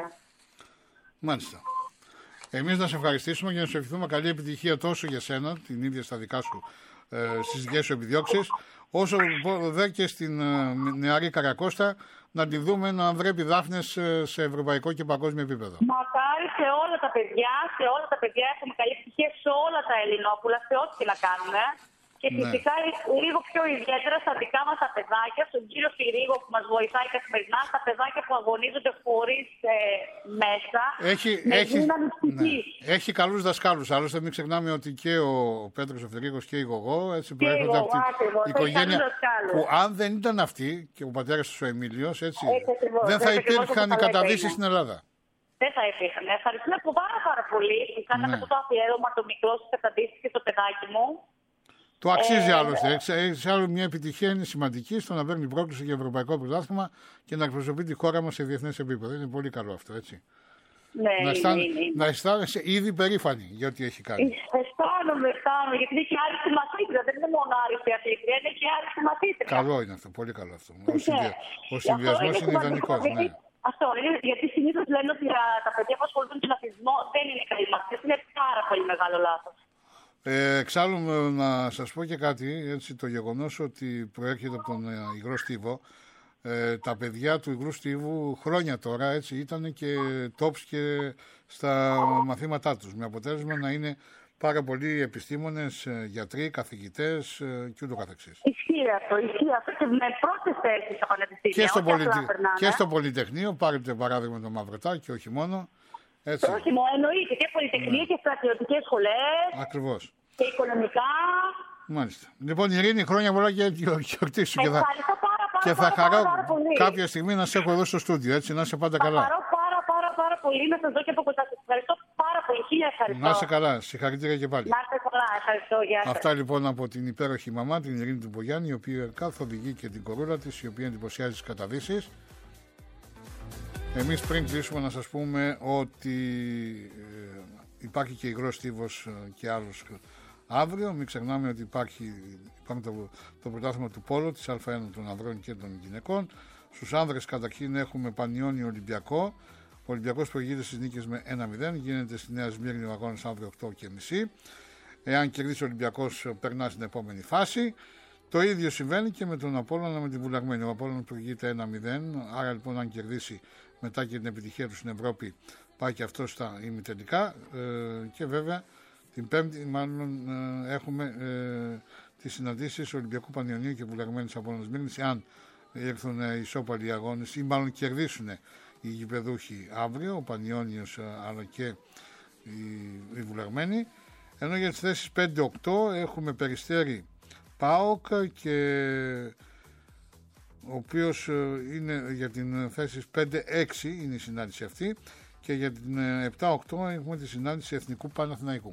Μάλιστα. Εμείς να σε ευχαριστήσουμε και να σου ευχηθούμε καλή επιτυχία τόσο για σένα, την ίδια στα δικά σου, ε, στις δικές σου επιδιώξεις, όσο δε και στην ε, νεαρή Καρακώστα να τη δούμε να βρέπει δάφνες ε, σε ευρωπαϊκό και παγκόσμιο επίπεδο. Μακάρι σε όλα τα παιδιά, σε όλα τα παιδιά έχουμε καλή επιτυχία σε όλα τα Ελληνόπουλα, σε ό,τι και να κάνουμε. Και φυσικά ναι. λίγο πιο ιδιαίτερα στα δικά μας τα παιδάκια, στον κύριο Φυρίγο που μας βοηθάει καθημερινά, στα παιδάκια που αγωνίζονται χωρίς ε, μέσα. Έχει, με έχει, ναι. έχει καλούς δασκάλους. Άλλωστε, μην ξεχνάμε ότι και ο Πέτρος ο Φυρίγος και η Γογό έτσι, προέρχονται από την οικογένεια. Που αν δεν ήταν αυτοί, και ο πατέρας του ο Εμίλιος, έτσι, έτσι δεν θα υπήρχαν οι καταδύσεις στην Ελλάδα. Δεν θα υπήρχαν. Ευχαριστούμε πάρα, πάρα πολύ που κάνατε αυτό το αφιέρωμα το μικρό στις καταδύσεις και το παιδάκι μου. Το αξίζει ε, άλλωστε. Έχει άλλο μια επιτυχία είναι σημαντική στο να παίρνει πρόκληση για ευρωπαϊκό πρωτάθλημα και να εκπροσωπεί τη χώρα μας σε διεθνές επίπεδο. Είναι πολύ καλό αυτό, έτσι. Ναι, να, αισθάν, ναι, ναι. να αισθάνεσαι ήδη περήφανη για ό,τι έχει κάνει. Αισθάνομαι, αισθάνομαι, γιατί είναι και άριστη μαθήτρια. Δεν είναι μόνο άριστη αθλήτρια, είναι και άριστη μαθήτρια. Καλό είναι αυτό, πολύ καλό αυτό. Ο, συνδυα... ο συνδυασμός είναι ιδανικός. Ναι. Αυτό είναι, γιατί συνήθως λένε ότι τα παιδιά που ασχολούνται με τον αθλητισμό δεν είναι καλοί μαθητές. Είναι πάρα πολύ μεγάλο λάθος. Ε, εξάλλου να σας πω και κάτι, έτσι, το γεγονός ότι προέρχεται από τον υγρό στίβο, ε, τα παιδιά του υγρού στίβου χρόνια τώρα έτσι, ήταν και tops και στα μαθήματά τους, με αποτέλεσμα να είναι πάρα πολλοί επιστήμονες, γιατροί, καθηγητές και ούτω καθεξής. Ισχύει αυτό, ισχύει αυτό και με πρώτες θέσεις στα πανεπιστήμια. Και στο, πολιτι... και στο Πολυτεχνείο, πάρετε παράδειγμα το Μαυρωτάκι, όχι μόνο. Έτσι. Όχι μόνο, εννοείται και πολυτεχνία ναι. και στρατιωτικές σχολές. Ακριβώς. Και οικονομικά. Μάλιστα. Λοιπόν, Ειρήνη, χρόνια πολλά και γιορτή σου. Και θα, πάρα, πάρα, και θα πάρα, χαρώ πάρα, πάρα κάποια στιγμή να σε έχω εδώ στο στούντιο, έτσι, να είσαι πάντα θα καλά. Θα χαρώ πάρα, πάρα, πάρα πολύ να σας δω και από κοντά. Σας ευχαριστώ πάρα πολύ. Χίλια ευχαριστώ. Να είσαι καλά. Συγχαρητήρια και πάλι. Να είστε καλά. Ευχαριστώ. Γεια σας. Αυτά λοιπόν από την υπέροχη μαμά, την Ειρήνη του Μπογιάννη, η οποία καθοδηγεί και την κορούλα της, η οποία εντυπωσιάζει τις καταδύσεις. Εμείς πριν κλείσουμε να σας πούμε ότι ε, υπάρχει και υγρός στίβος και άλλος αύριο. Μην ξεχνάμε ότι υπάρχει, υπάρχει το, το πρωτάθλημα του Πόλο της Α1 των ανδρών και των γυναικών. Στους άνδρες καταρχήν έχουμε Πανιόνιο Ολυμπιακό. Ο Ολυμπιακός προηγείται στις νίκες με ένα μηδέν. Γίνεται στη Νέα Σμύρνη ο αγώνας αύριο οκτώ και τριάντα. Εάν κερδίσει ο Ολυμπιακός περνά στην επόμενη φάση. Το ίδιο συμβαίνει και με τον Απόλλωνα με την Βουλαγμένη. Ο Απόλλωνας προηγείται ένα μηδέν. Άρα λοιπόν αν κερδίσει μετά και την επιτυχία του στην Ευρώπη πάει και αυτό στα ημιτελικά. Ε, και βέβαια την Πέμπτη μάλλον ε, έχουμε ε, τις συναντήσεις Ολυμπιακού Πανιωνίου και Βουλαγμένης Απόλλωνας Μύρνης. Αν έρθουν ε, ισόπαλοι αγώνες ή μάλλον κερδίσουν οι γηπεδούχοι αύριο, ο Πανιώνιος αλλά και οι, οι Βουλαγμένοι. Ενώ για τις θέσεις πέντε οκτώ έχουμε Περιστέρι ΠΑΟΚ και ο οποίος είναι για την θέση πέντε έξι είναι η συνάντηση αυτή, και για την επτά οκτώ έχουμε τη συνάντηση Εθνικού Παναθηναϊκού.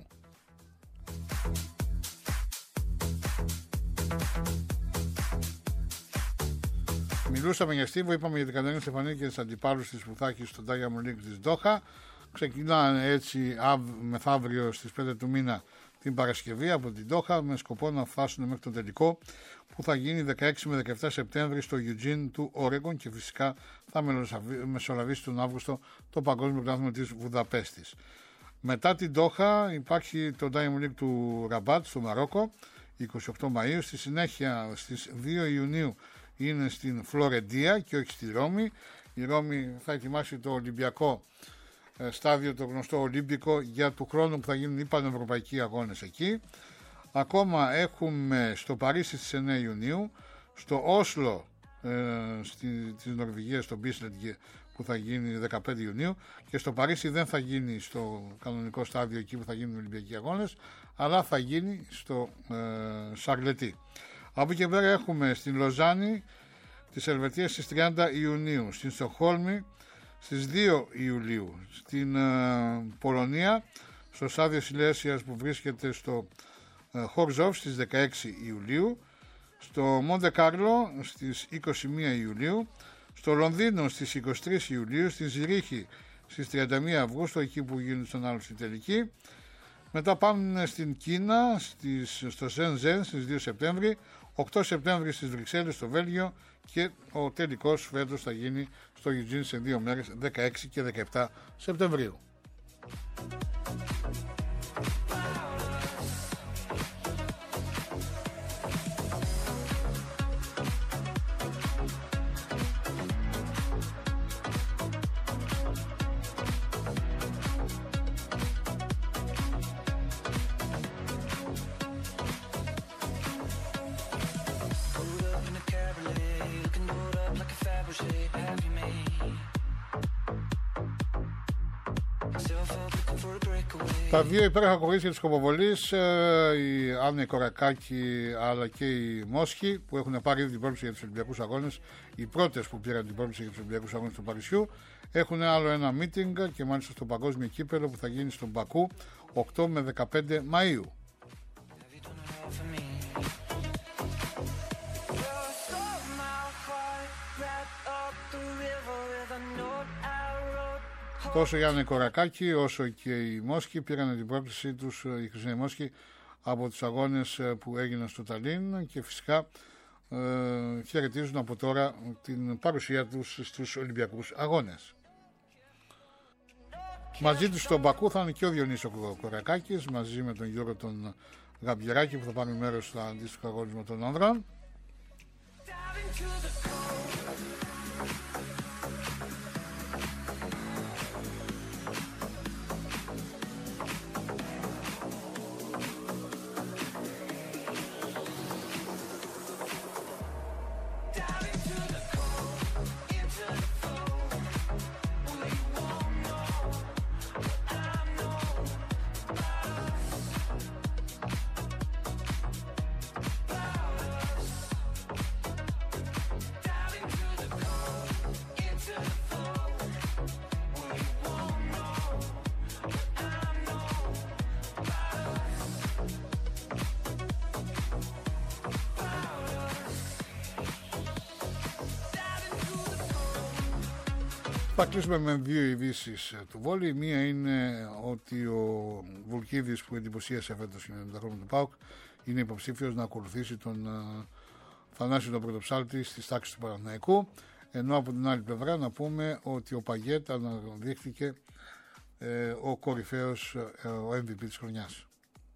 Μιλούσαμε για Στίβο, είπαμε για την Κατερίνα Στεφανίδη και τις αντιπάλους της που θα έχει στο Diamond League της Ντόχα. Ξεκινάνε έτσι μεθαύριο στις πέντε του μήνα την Παρασκευή από την Ντόχα, με σκοπό να φτάσουν μέχρι τον τελικό που θα γίνει δεκαέξι με δεκαεπτά Σεπτέμβρη στο Eugene του Όρεγκον, και φυσικά θα μεσολαβήσει τον Αύγουστο το Παγκόσμιο Πρωτάθλημα της Βουδαπέστης. Μετά την Ντόχα υπάρχει το Diamond League του Ραμπάτ στο Μαρόκο είκοσι οκτώ Μαΐου. Στη συνέχεια στις δύο Ιουνίου είναι στην Φλωρεντία και όχι στη Ρώμη. Η Ρώμη θα ετοιμάσει το Ολυμπιακό στάδιο, το γνωστό Ολύμπικο, για του χρόνου που θα γίνουν οι πανευρωπαϊκοί αγώνες εκεί. Ακόμα έχουμε στο Παρίσι στις εννέα Ιουνίου, στο Όσλο ε, στη, της Νορβηγίας, στο Μπίσλετ, που θα γίνει δεκαπέντε Ιουνίου, και στο Παρίσι δεν θα γίνει στο κανονικό στάδιο εκεί που θα γίνουν οι Ολυμπιακοί αγώνες, αλλά θα γίνει στο ε, Σαρλετί. Από εκεί πέρα έχουμε στην Λοζάνη της Ελβετίας στις τριάντα Ιουνίου, στην Στοκχόλμη στις δύο Ιουλίου, στην ε, Πολωνία στο στάδιο Σιλέσιας που βρίσκεται στο ε, Χορζόφ στις δεκαέξι Ιουλίου, στο Μοντε Κάρλο στις είκοσι μία Ιουλίου, στο Λονδίνο στις είκοσι τρεις Ιουλίου, στη Ζυρίχη στις τριάντα μία Αυγούστου, εκεί που γίνουν στον άλλο στην τελική. Μετά πάμε στην Κίνα, στις, στο Σενζέν στις δύο Σεπτέμβρη, οκτώ Σεπτέμβρη στις Βρυξέλλες στο Βέλγιο, και ο τελικός φέτος θα γίνει στο Eugene σε δύο μέρες, δεκαέξι και δεκαεπτά Σεπτεμβρίου. Τα δύο υπέροχα κορίτσια της Κοποβολής, η Άννα Κορακάκη αλλά και η Μόσχη, που έχουν πάρει ήδη την πρόληψη για τους Ολυμπιακούς Αγώνες, οι πρώτες που πήραν την πρόληψη για τους Ολυμπιακούς Αγώνες του Παρισιού, έχουν άλλο ένα meeting, και μάλιστα στο Παγκόσμιο Κύπελλο που θα γίνει στον Μπακού οκτώ με δεκαπέντε Μαΐου. Τόσο η Άννα Κορακάκη όσο και η Μόσχη πήραν την πρόκλησή τους, η Χριστίνα Μόσχη, από τους αγώνες που έγιναν στο Ταλίν, και φυσικά ε, χαιρετίζουν από τώρα την παρουσία τους στους Ολυμπιακούς Αγώνες. Μαζί τους στον Μπακού θα είναι και ο Διονύσης ο Κορακάκης, μαζί με τον Γιώργο τον Γαμπιεράκη, που θα πάρει μέρος στα αντίστοιχα αγώνισμα των άνδρων. Θα κλείσουμε με δύο ειδήσεις του βόλεϊ. Μία είναι ότι ο Βουλκίδης, που εντυπωσίασε φέτος με τα χρόνια του ΠΑΟΚ, είναι υποψήφιος να ακολουθήσει τον uh, Θανάσιο τον Πρωτοψάλτη στις τάξεις του Παναθηναϊκού. Ενώ από την άλλη πλευρά να πούμε ότι ο Παγιέτ αναδείχθηκε ε, ο κορυφαίος, ε, ο εμ βι πι της χρονιάς.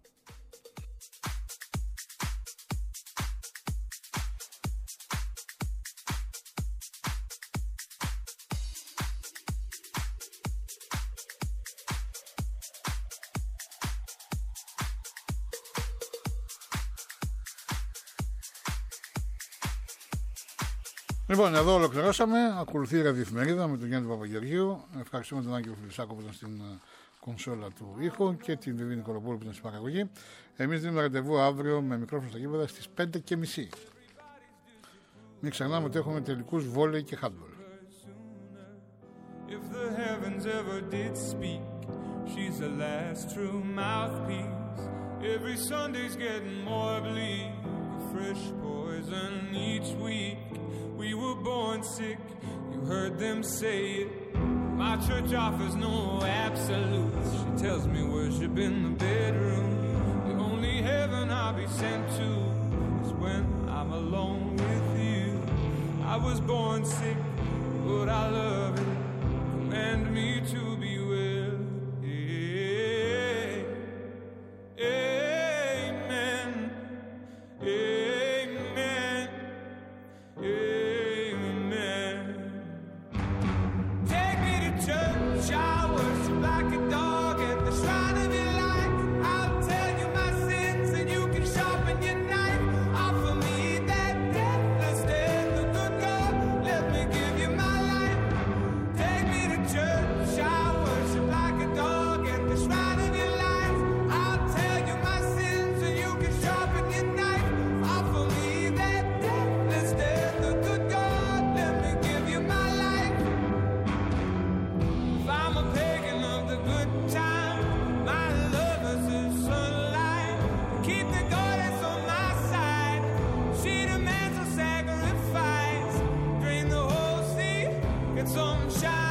Λοιπόν, εδώ ολοκληρώσαμε. Ακολουθεί η ραδιοεφημερίδα με τον Γιάννη Παπαγεωργίου. Ευχαριστούμε τον Άγγελο Φιλισσάκο που ήταν στην κονσόλα του ήχου και την Βιβίνη Νικολοπούλου που ήταν στην παραγωγή. Εμείς δίνουμε ραντεβού αύριο με μικρόφωνο στα γήπεδα στις πέντε και μισή. Μην ξεχνάμε ότι έχουμε τελικούς βόλεϊ και handball. If the heavens ever did speak, she's the last true mouthpiece. Every Sunday's getting more bleak, a fresh poison each week. We were born sick, you heard them say it. My church offers no absolutes. She tells me worship in the bedroom. The only heaven I'll be sent to is when I'm alone with you. I was born sick, but I love it. Command me to be well. Amen. Amen. Amen. Take me to church, I worship like a dog at the shrine of your light. I'll tell you my sins and you can sharpen your knife. Offer me that deathless death, the good God, let me give you my life. Take me to church, I worship like a dog at the shrine of your life. I'll tell you my sins and you can sharpen your knife. Offer me that deathless death, the good God, let me give you my life. If I'm a pagan of the good time, my love is the sunlight. Keep the goddess on my side. She demands a sacrifice. Drain the whole sea, get some shine.